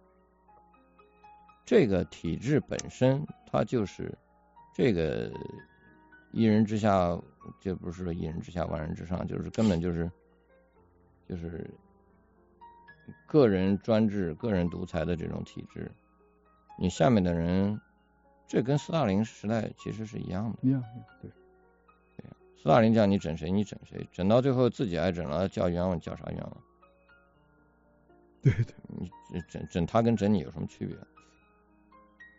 Speaker 4: 这个体制本身，它就是这个一人之下，这不是一人之下万人之上，就是根本就是就是个人专制、个人独裁的这种体制。你下面的人，这跟斯大林时代其实是一样的，
Speaker 5: 一样对。
Speaker 4: 斯大林叫你整谁你整谁，整到最后自己挨整了，叫冤枉叫啥冤枉？
Speaker 5: 对对，
Speaker 4: 你整整他跟整你有什么区别？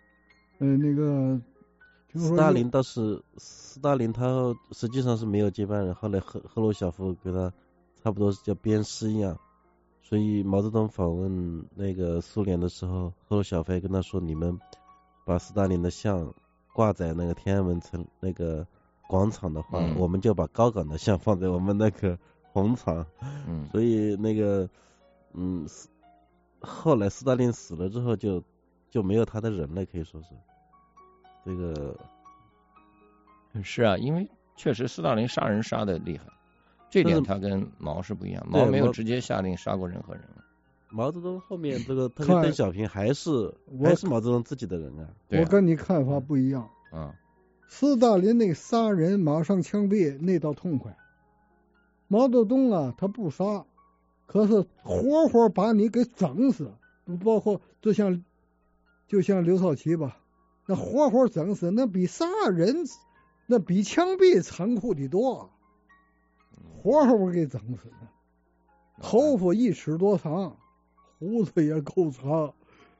Speaker 5: 呃，那个
Speaker 3: 斯大林倒是斯大林他实际上是没有接班人，后来赫赫鲁晓夫给他差不多是叫鞭尸一样，所以毛泽东访问那个苏联的时候，赫鲁晓夫跟他说，你们把斯大林的像挂在那个天安门城那个广场的话、嗯、我们就把高岗的像放在我们那个红场、嗯、所以那个嗯后来斯大林死了之后就就没有他的人了，可以说是这个
Speaker 4: 是啊，因为确实斯大林杀人杀的厉害，这点他跟毛是不一样，毛没有直接下令杀过任何人。
Speaker 3: 毛泽东后面这个特别邓小平还是还是毛泽东自己的人啊。
Speaker 5: 我跟你看法不一样。
Speaker 4: 嗯，
Speaker 5: 斯大林那杀人马上枪毙那倒痛快，毛泽东啊他不杀，可是活活把你给整死，包括就像就像刘少奇吧，那活活整死，那比杀人那比枪毙残酷的多，活活给整死了。头发一尺多长，胡子也够长。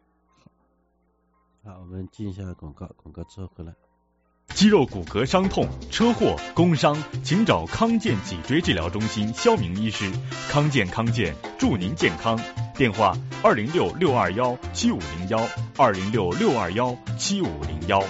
Speaker 3: 好，我们进一下广告，广告之后回来。
Speaker 10: 肌肉骨骼伤痛、车祸、工伤，请找康健脊椎治疗中心肖明医师。康健康健，祝您健康。电话：二零六六二幺七五零幺，二零六六二幺七五零幺。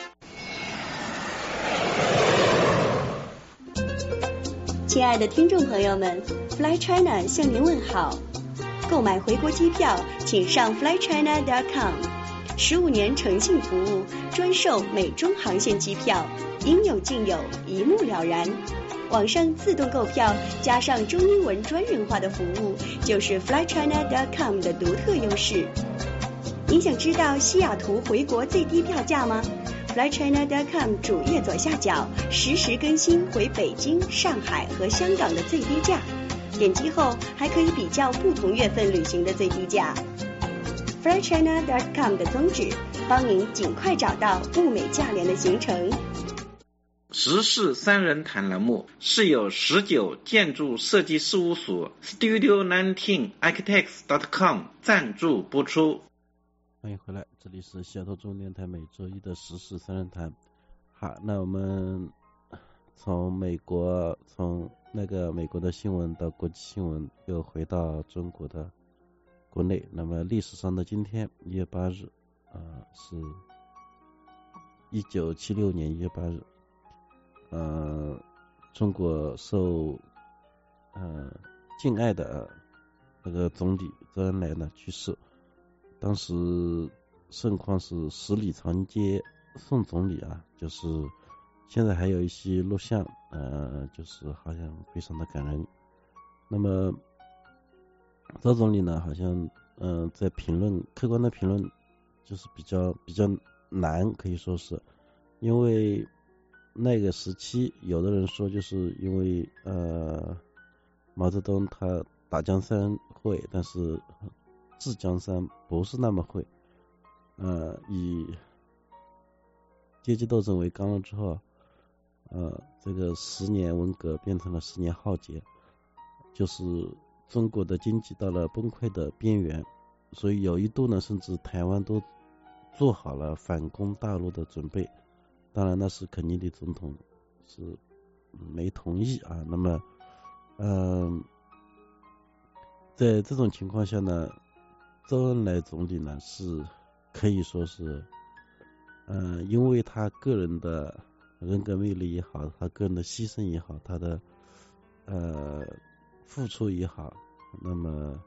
Speaker 11: 亲爱的听众朋友们 ，Fly China 向您问好。购买回国机票，请上 fly china dot com。十五年诚信服务，专售美中航线机票，应有尽有，一目了然。网上自动购票，加上中英文专人化的服务，就是 fly china dot com 的独特优势。你想知道西雅图回国最低票价吗？ fly china dot com 主页左下角实时更新回北京、上海和香港的最低价，点击后还可以比较不同月份旅行的最低价。fly china dot com 的宗旨，帮您尽快找到物美价廉的行程。
Speaker 6: 时事三人谈栏目是由十九建筑设计事务所 Studio nineteen Architects dot com 赞助播出。
Speaker 3: 欢迎回来，这里是西雅图中文电台每周一的时事三人谈。好，那我们从美国，从那个美国的新闻到国际新闻，又回到中国的国内。那么历史上的今天一月八日，呃，是一九七六年一月八日，呃，中国受呃敬爱的那个总理周恩来呢去世。当时盛况是十里长街送总理啊，就是现在还有一些录像，呃，就是好像非常的感人。那么周总理呢，好像嗯、呃，在评论客观的评论就是比较比较难，可以说是因为那个时期，有的人说就是因为呃毛泽东他打江山会，但是治江山不是那么会，呃，以阶级斗争为纲了之后，呃，这个十年文革变成了十年浩劫，就是中国的经济到了崩溃的边缘，所以有一度呢，甚至台湾都做好了反攻大陆的准备。当然，那是肯尼迪总统是没同意啊。那么，嗯、呃，在这种情况下呢，周恩来总理呢是可以说是，嗯、呃，因为他个人的人格魅力也好，他个人的牺牲也好，他的呃付出也好，那么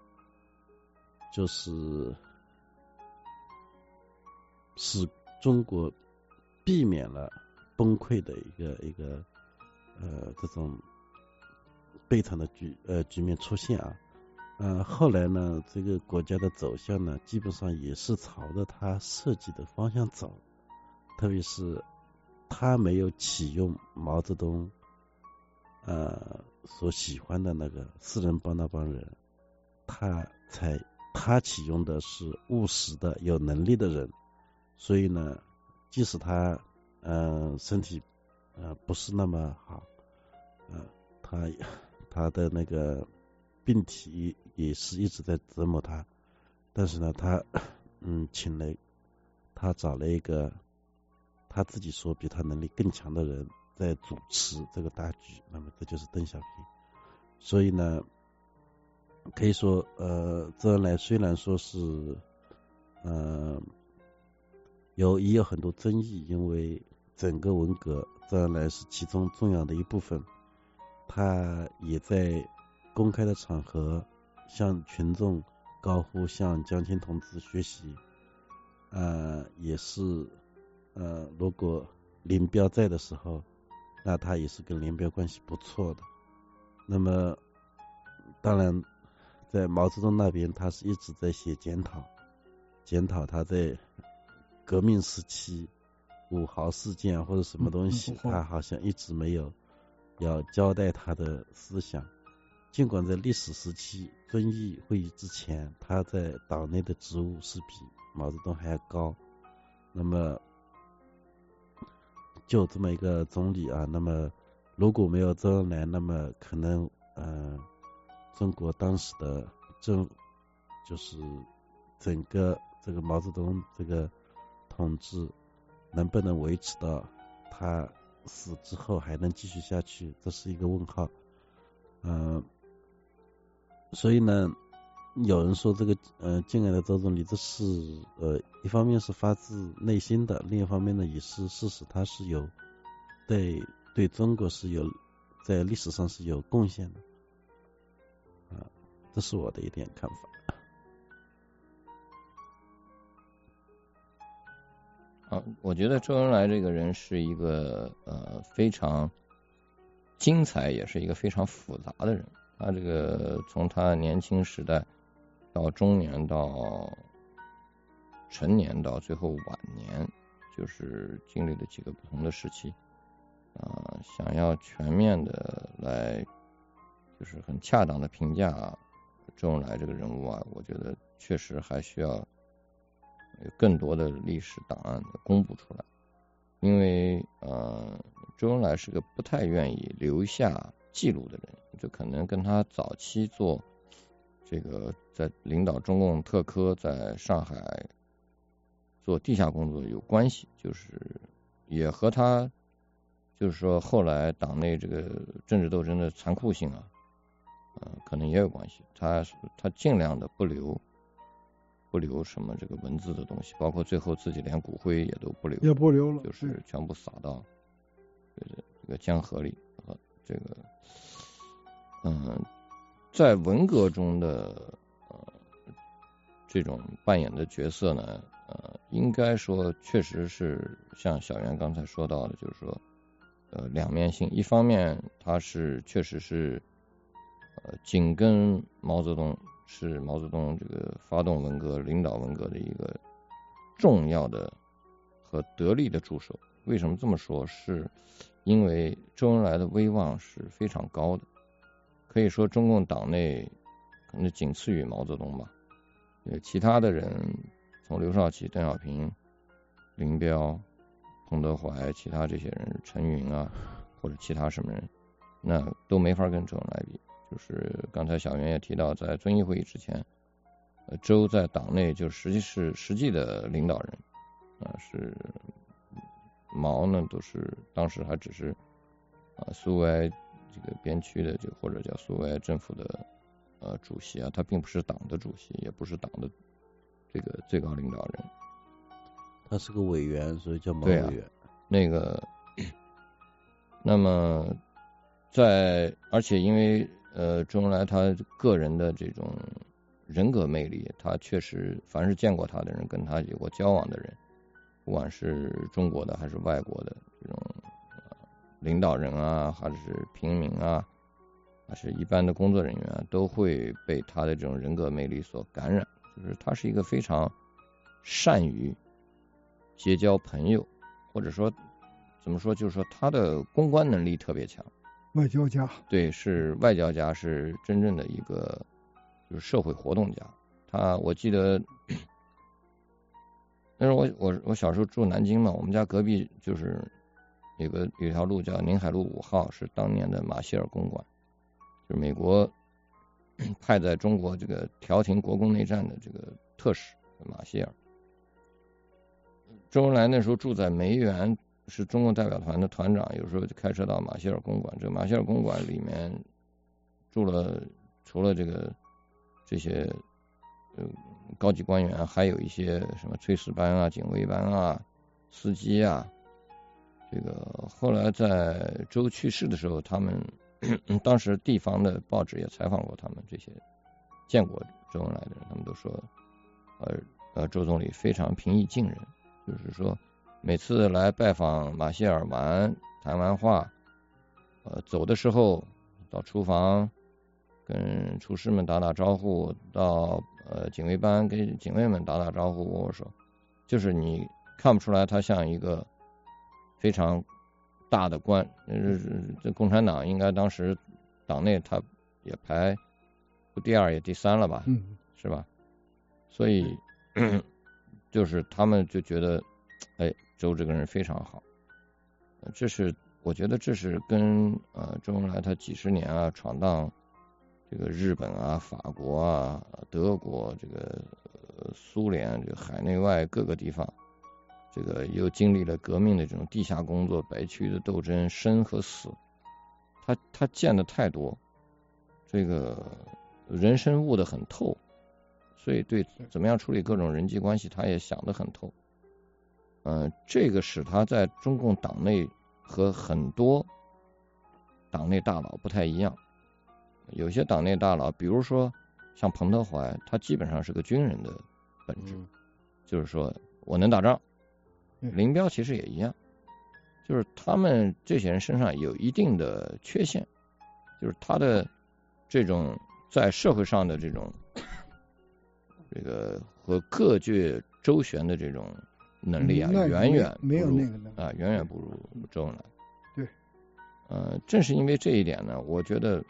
Speaker 3: 就是使中国避免了崩溃的一个一个呃这种悲惨的局呃局面出现啊。呃，后来呢，这个国家的走向呢，基本上也是朝着他设计的方向走，特别是他没有启用毛泽东呃所喜欢的那个四人帮那帮人，他才他启用的是务实的有能力的人，所以呢，即使他呃身体呃不是那么好，呃他他的那个病体也是一直在折磨他，但是呢，他嗯请了他找了一个他自己说比他能力更强的人在主持这个大局，那么这就是邓小平。所以呢，可以说，呃，周恩来虽然说是，呃，有也有很多争议，因为整个文革，周恩来是其中重要的一部分，他也在公开的场合向群众高呼向江青同志学习，呃，也是，呃，如果林彪在的时候，那他也是跟林彪关系不错的。那么，当然，在毛泽东那边，他是一直在写检讨，检讨他在革命时期五豪事件或者什么东西，他好像一直没有要交代他的思想。尽管在历史时期遵义会议之前，他在党内的职务是比毛泽东还要高。那么，就这么一个总理啊，那么如果没有周恩来，那么可能呃，中国当时的政就是整个这个毛泽东这个统治能不能维持到他死之后还能继续下去，这是一个问号。嗯、呃，所以呢，有人说这个呃敬爱的周总理，这是呃一方面是发自内心的，另一方面呢也是事实，他是有对对中国是有在历史上是有贡献的啊，这是我的一点看法。
Speaker 4: 啊，我觉得周恩来这个人是一个呃非常精彩，也是一个非常复杂的人。他这个从他年轻时代到中年到成年到最后晚年，就是经历了几个不同的时期。啊、呃，想要全面的来，就是很恰当的评价周恩来这个人物啊，我觉得确实还需要有更多的历史档案的公布出来，因为呃，周恩来是个不太愿意留下记录的人，就可能跟他早期做这个在领导中共特科在上海做地下工作有关系，就是也和他就是说后来党内这个政治斗争的残酷性啊，呃，可能也有关系。他他尽量的不留不留什么这个文字的东西，包括最后自己连骨灰也都不留，
Speaker 5: 也不留了，
Speaker 4: 就是全部撒到这个这个江河里。和这个嗯、呃，在文革中的呃这种扮演的角色呢，呃，应该说确实是像小袁刚才说到的，就是说。呃，两面性，一方面他是确实是呃紧跟毛泽东，是毛泽东这个发动文革、领导文革的一个重要的和得力的助手。为什么这么说？是因为周恩来的威望是非常高的，可以说中共党内可能仅次于毛泽东吧。呃，其他的人从刘少奇、邓小平、林彪。彭德怀，其他这些人，陈云啊，或者其他什么人，那都没法跟周恩来比。就是刚才小袁也提到，在遵义会议之前，呃，周在党内就实际是实际的领导人，啊、呃，是毛呢都是当时还只是啊、呃、苏维埃这个边区的就或者叫苏维埃政府的呃主席啊，他并不是党的主席，也不是党的这个最高领导人。
Speaker 3: 他是个委员，所以叫毛委员。
Speaker 4: 啊、那个，那么在而且因为呃周恩来他个人的这种人格魅力，他确实凡是见过他的人，跟他有过交往的人，不管是中国的还是外国的这种、呃、领导人啊，还是平民啊，还是一般的工作人员啊，都会被他的这种人格魅力所感染。就是他是一个非常善于结交朋友，或者说怎么说，就是说他的公关能力特别强，
Speaker 5: 外交家。
Speaker 4: 对，是外交家，是真正的一个就是社会活动家。他我记得那时候我我我小时候住南京嘛，我们家隔壁就是有个有条路叫宁海路五号，是当年的马歇尔公馆，就是美国派在中国这个调停国共内战的这个特使马歇尔。 周恩来那时候住在梅园，是中共代表团的团长，有时候就开车到马歇尔公馆。这个马歇尔公馆里面住了，除了这个这些呃高级官员，还有一些什么炊事班啊、警卫班啊、司机啊。这个后来在周去世的时候，他们当时地方的报纸也采访过他们这些见过周恩来的人，他们都说，呃呃，周总理非常平易近人，就是说每次来拜访马歇尔玩，谈完话，呃，走的时候到厨房跟厨师们打打招呼，到呃警卫班跟警卫们打打招呼，我说，就是你看不出来他像一个非常大的官，这共产党应该当时党内他也排不第二也第三了吧，
Speaker 5: 嗯，
Speaker 4: 是吧？所以就是他们就觉得，哎，周这个人非常好，这是我觉得这是跟呃周恩来他几十年啊闯荡这个日本啊、法国啊、德国这个、呃、苏联这个海内外各个地方。这个又经历了革命的这种地下工作、白区的斗争、生和死，他他见的太多，这个人生悟得很透，所以对怎么样处理各种人际关系，他也想得很透。嗯、呃，这个使他在中共党内和很多党内大佬不太一样。有些党内大佬，比如说像彭德怀，他基本上是个军人的本质，嗯、就是说我能打仗。林彪其实也一样，就是他们这些人身上有一定的缺陷，就是他的这种在社会上的这种这个和各界周旋的这种能力啊，
Speaker 5: 嗯、
Speaker 4: 远远
Speaker 5: 没有那个能力
Speaker 4: 啊，远远不如周恩来。
Speaker 5: 对，
Speaker 4: 呃，正是因为这一点呢，我觉得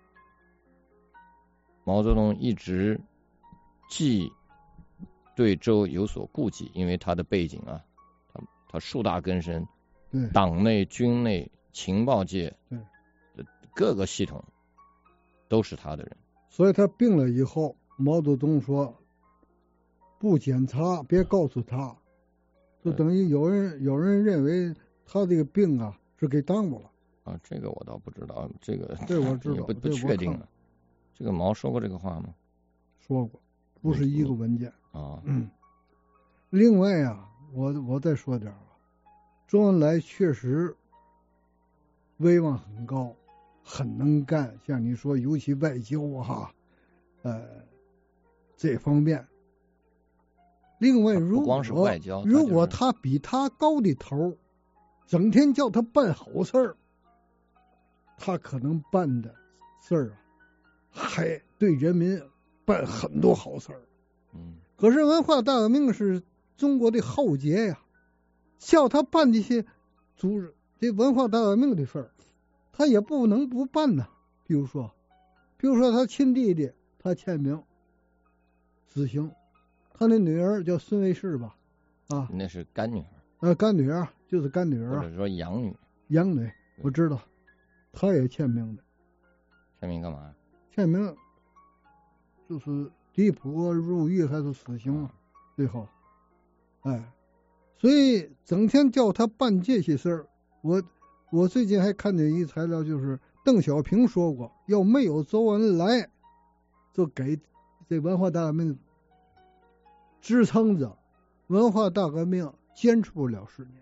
Speaker 4: 毛泽东一直既对周有所顾忌，因为他的背景啊。他树大根深，
Speaker 5: 对
Speaker 4: 党内、军内、情报界，
Speaker 5: 对
Speaker 4: 各个系统都是他的人。
Speaker 5: 所以他病了以后，毛泽东说不检查，别告诉他，就等于有人有人认为他这个病啊是给耽误了。
Speaker 4: 啊，这个我倒不知道，这个
Speaker 5: 这我知道，
Speaker 4: 也不不确定了。这个毛说过这个话吗？
Speaker 5: 说过，不是一个文件
Speaker 4: 啊。
Speaker 5: 嗯。另外啊。我我再说点吧，周恩来确实威望很高，很能干，像你说，尤其外交哈，呃，这方面。另外，如果
Speaker 4: 光是外交，
Speaker 5: 如果他比他高的头，整天叫他办好事儿，他可能办的事儿啊，还对人民办很多好事儿。
Speaker 4: 嗯，
Speaker 5: 可是文化大革命是中国的浩劫呀，叫他办这些组织这文化大革命的事儿，他也不能不办呐。比如说，比如说他亲弟弟，他签名死刑，他那女儿叫孙卫士吧，啊，
Speaker 4: 那是干女儿，
Speaker 5: 呃，干女儿就是干女儿，
Speaker 4: 或者说养女，
Speaker 5: 养女，我知道，他也签名的。
Speaker 4: 签名干嘛？
Speaker 5: 签名就是地普入狱还是死刑啊？最后。哎，所以整天叫他办这些事儿，我我最近还看见一材料，就是邓小平说过，要没有周恩来，就给这文化大革命支撑着，文化大革命坚持不了十年。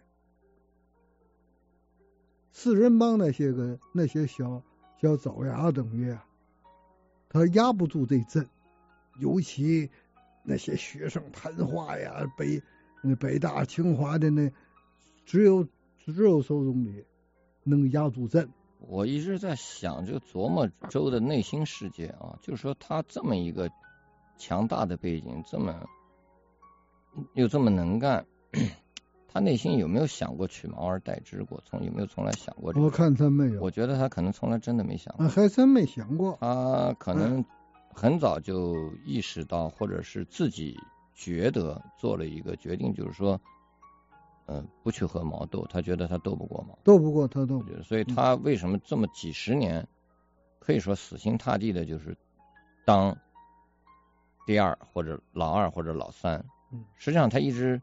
Speaker 5: 四人帮那些个那些小小爪牙等于啊，他压不住这阵，尤其那些学生谈话呀，北。那北大清华的那只有只有周总理能压住阵。
Speaker 4: 我一直在想，就琢磨周的内心世界啊，就是说他这么一个强大的背景，这么又这么能干，他内心有没有想过取毛而代之过？从有没有从来想过这个？
Speaker 5: 我看他没有。
Speaker 4: 我觉得他可能从来真的没想过。
Speaker 5: 啊、还真没想过。
Speaker 4: 他可能很早就意识到，或者是自己。觉得做了一个决定，就是说，呃，不去和毛斗，他觉得他斗不过毛，
Speaker 5: 斗不过他斗不过，
Speaker 4: 所以他为什么这么几十年，可以说死心塌地的，就是当第二或者老二或者老三。实际上他一直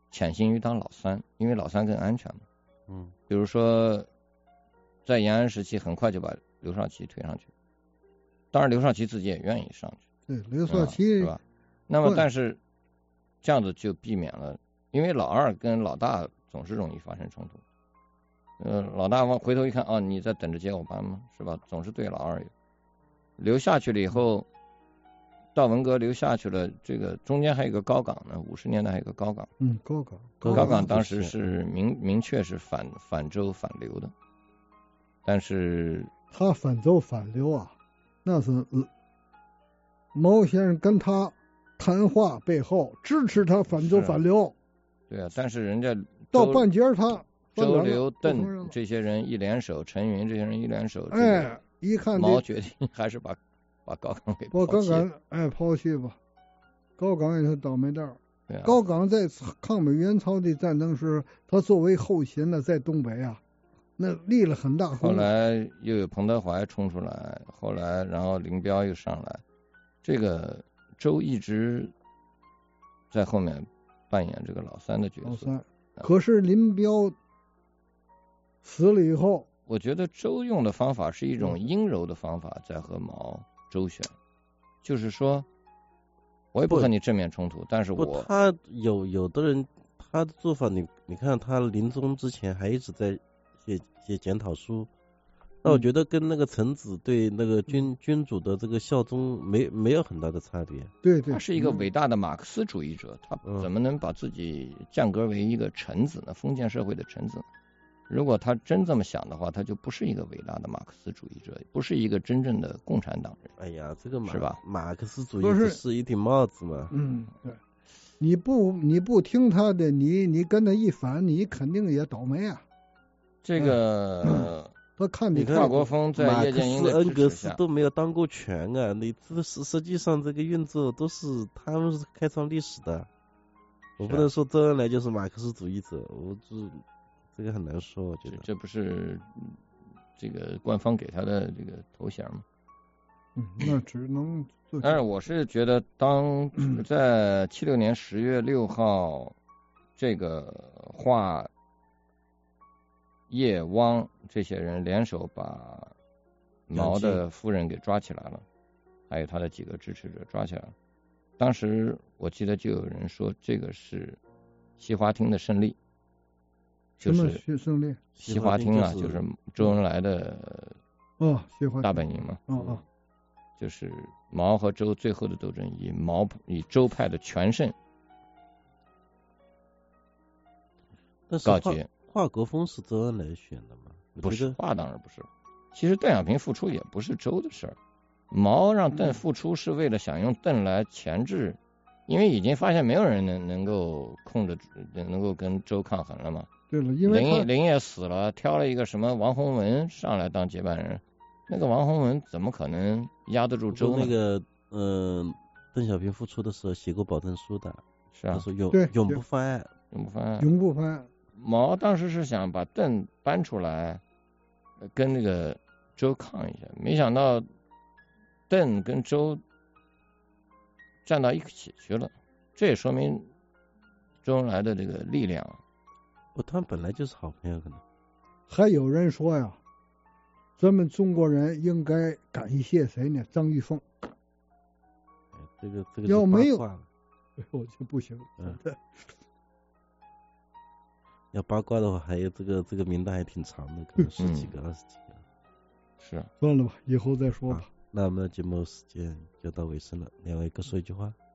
Speaker 4: 潜心于当老三，因为老三更安全嘛。
Speaker 3: 嗯，
Speaker 4: 比如说在延安时期，很快就把刘少奇推上去，当然刘少奇自己也愿意上去。
Speaker 5: 对，刘少奇、
Speaker 4: 嗯、是吧？那么但是这样子就避免了，因为老二跟老大总是容易发生冲突。呃，老大往回头一看，哦，你在等着接我班吗？是吧？总是对老二有。留下去了以后，到文革留下去了，这个中间还有一个高岗呢，五十年代还有个高岗。
Speaker 5: 嗯，高岗。
Speaker 4: 高岗当时是明明确是反反周反流的，但是
Speaker 5: 他反周反流啊，那是毛先生跟他谈话背后支持他反周反流。
Speaker 4: 对啊，但是人家
Speaker 5: 到半截他。
Speaker 4: 周刘邓这些人一联手，陈云这些人一联手，
Speaker 5: 哎，一看
Speaker 4: 毛决定还是把把高岗给抛弃。
Speaker 5: 把高岗哎抛弃吧，高岗也是倒霉蛋儿。
Speaker 4: 啊、
Speaker 5: 高岗在抗美援朝的战争时，他作为后勤呢，在东北啊，那立了很大功。
Speaker 4: 后来又有彭德怀冲出来，后来然后林彪又上来，这个周一直在后面扮演这个老三的角色。
Speaker 5: 老三，可是林彪死了以后，
Speaker 4: 我觉得周用的方法是一种阴柔的方法，在和毛周旋，就是说，我也不和你正面冲突，但是我
Speaker 3: 他有有的人他的做法，你你看他临终之前还一直在写写检讨书，那我觉得跟那个臣子对那个君君主的这个效忠没没有很大的差别。
Speaker 5: 对对，
Speaker 4: 他是一个伟大的马克思主义者，他怎么能把自己降格为一个臣子呢？封建社会的臣子呢？如果他真这么想的话，他就不是一个伟大的马克思主义者，不是一个真正的共产党人。
Speaker 3: 哎呀，这个马
Speaker 4: 是吧？
Speaker 3: 马克思主义不是一顶帽子嘛？
Speaker 5: 嗯，对。你不你不听他的，你你跟他一反，你肯定也倒霉啊。
Speaker 4: 这个、嗯、
Speaker 5: 他看
Speaker 3: 你看
Speaker 4: 华国锋在叶剑英的支持下，
Speaker 3: 恩格斯都没有当过权啊！你这实实际上这个运作都是他们是开创历史的。我不能说周恩来就是马克思主义者，我这。这个很难说，我觉得
Speaker 4: 这不是这个官方给他的这个头衔吗？
Speaker 5: 嗯，那只能。
Speaker 4: 但是我是觉得，当在七六年十月六号，这个华、叶、汪这些人联手把毛的夫人给抓起来了，还有他的几个支持者抓起来了。当时我记得就有人说，这个是西华厅的胜利。就是
Speaker 5: 胜利，
Speaker 4: 西华厅啊，就是周恩来的
Speaker 5: 哦，西华
Speaker 4: 大本营嘛。
Speaker 5: 哦哦，
Speaker 4: 就是毛和周最后的斗争以毛以周派的全胜告捷。
Speaker 3: 华国锋是周恩来选的吗？
Speaker 4: 不是，华当然不是。其实邓小平复出也不是周的事儿，毛让邓复出是为了想用邓来钳制，因为已经发现没有人能能够控制，能够跟周抗衡了嘛。
Speaker 5: 对了，因为
Speaker 4: 林林业死了，挑了一个什么王洪文上来当接班人，那个王洪文怎么可能压得住周呢？
Speaker 3: 那个嗯、呃，邓小平复出的时候写过保证书的，
Speaker 4: 是啊，
Speaker 3: 他说永
Speaker 5: 对
Speaker 3: 永不翻案，
Speaker 4: 永不翻案，
Speaker 5: 永不翻案。
Speaker 4: 毛当时是想把邓搬出来，跟那个周抗一下，没想到邓跟周站到一起去了，这也说明周恩来的这个力量。
Speaker 3: 不，他们本来就是好朋友，可能。
Speaker 5: 还有人说呀，咱们中国人应该感谢谁呢？张玉凤。
Speaker 3: 哎、这个这个
Speaker 5: 要没有，
Speaker 3: 我
Speaker 5: 就不行。
Speaker 3: 嗯。要八卦的话，还有这个这个名单还挺长的，可能十几个、二十几个。
Speaker 4: 是。
Speaker 5: 算了吧，以后再说吧。
Speaker 3: 那我们的节目时间就到尾声了，两位各说一句话。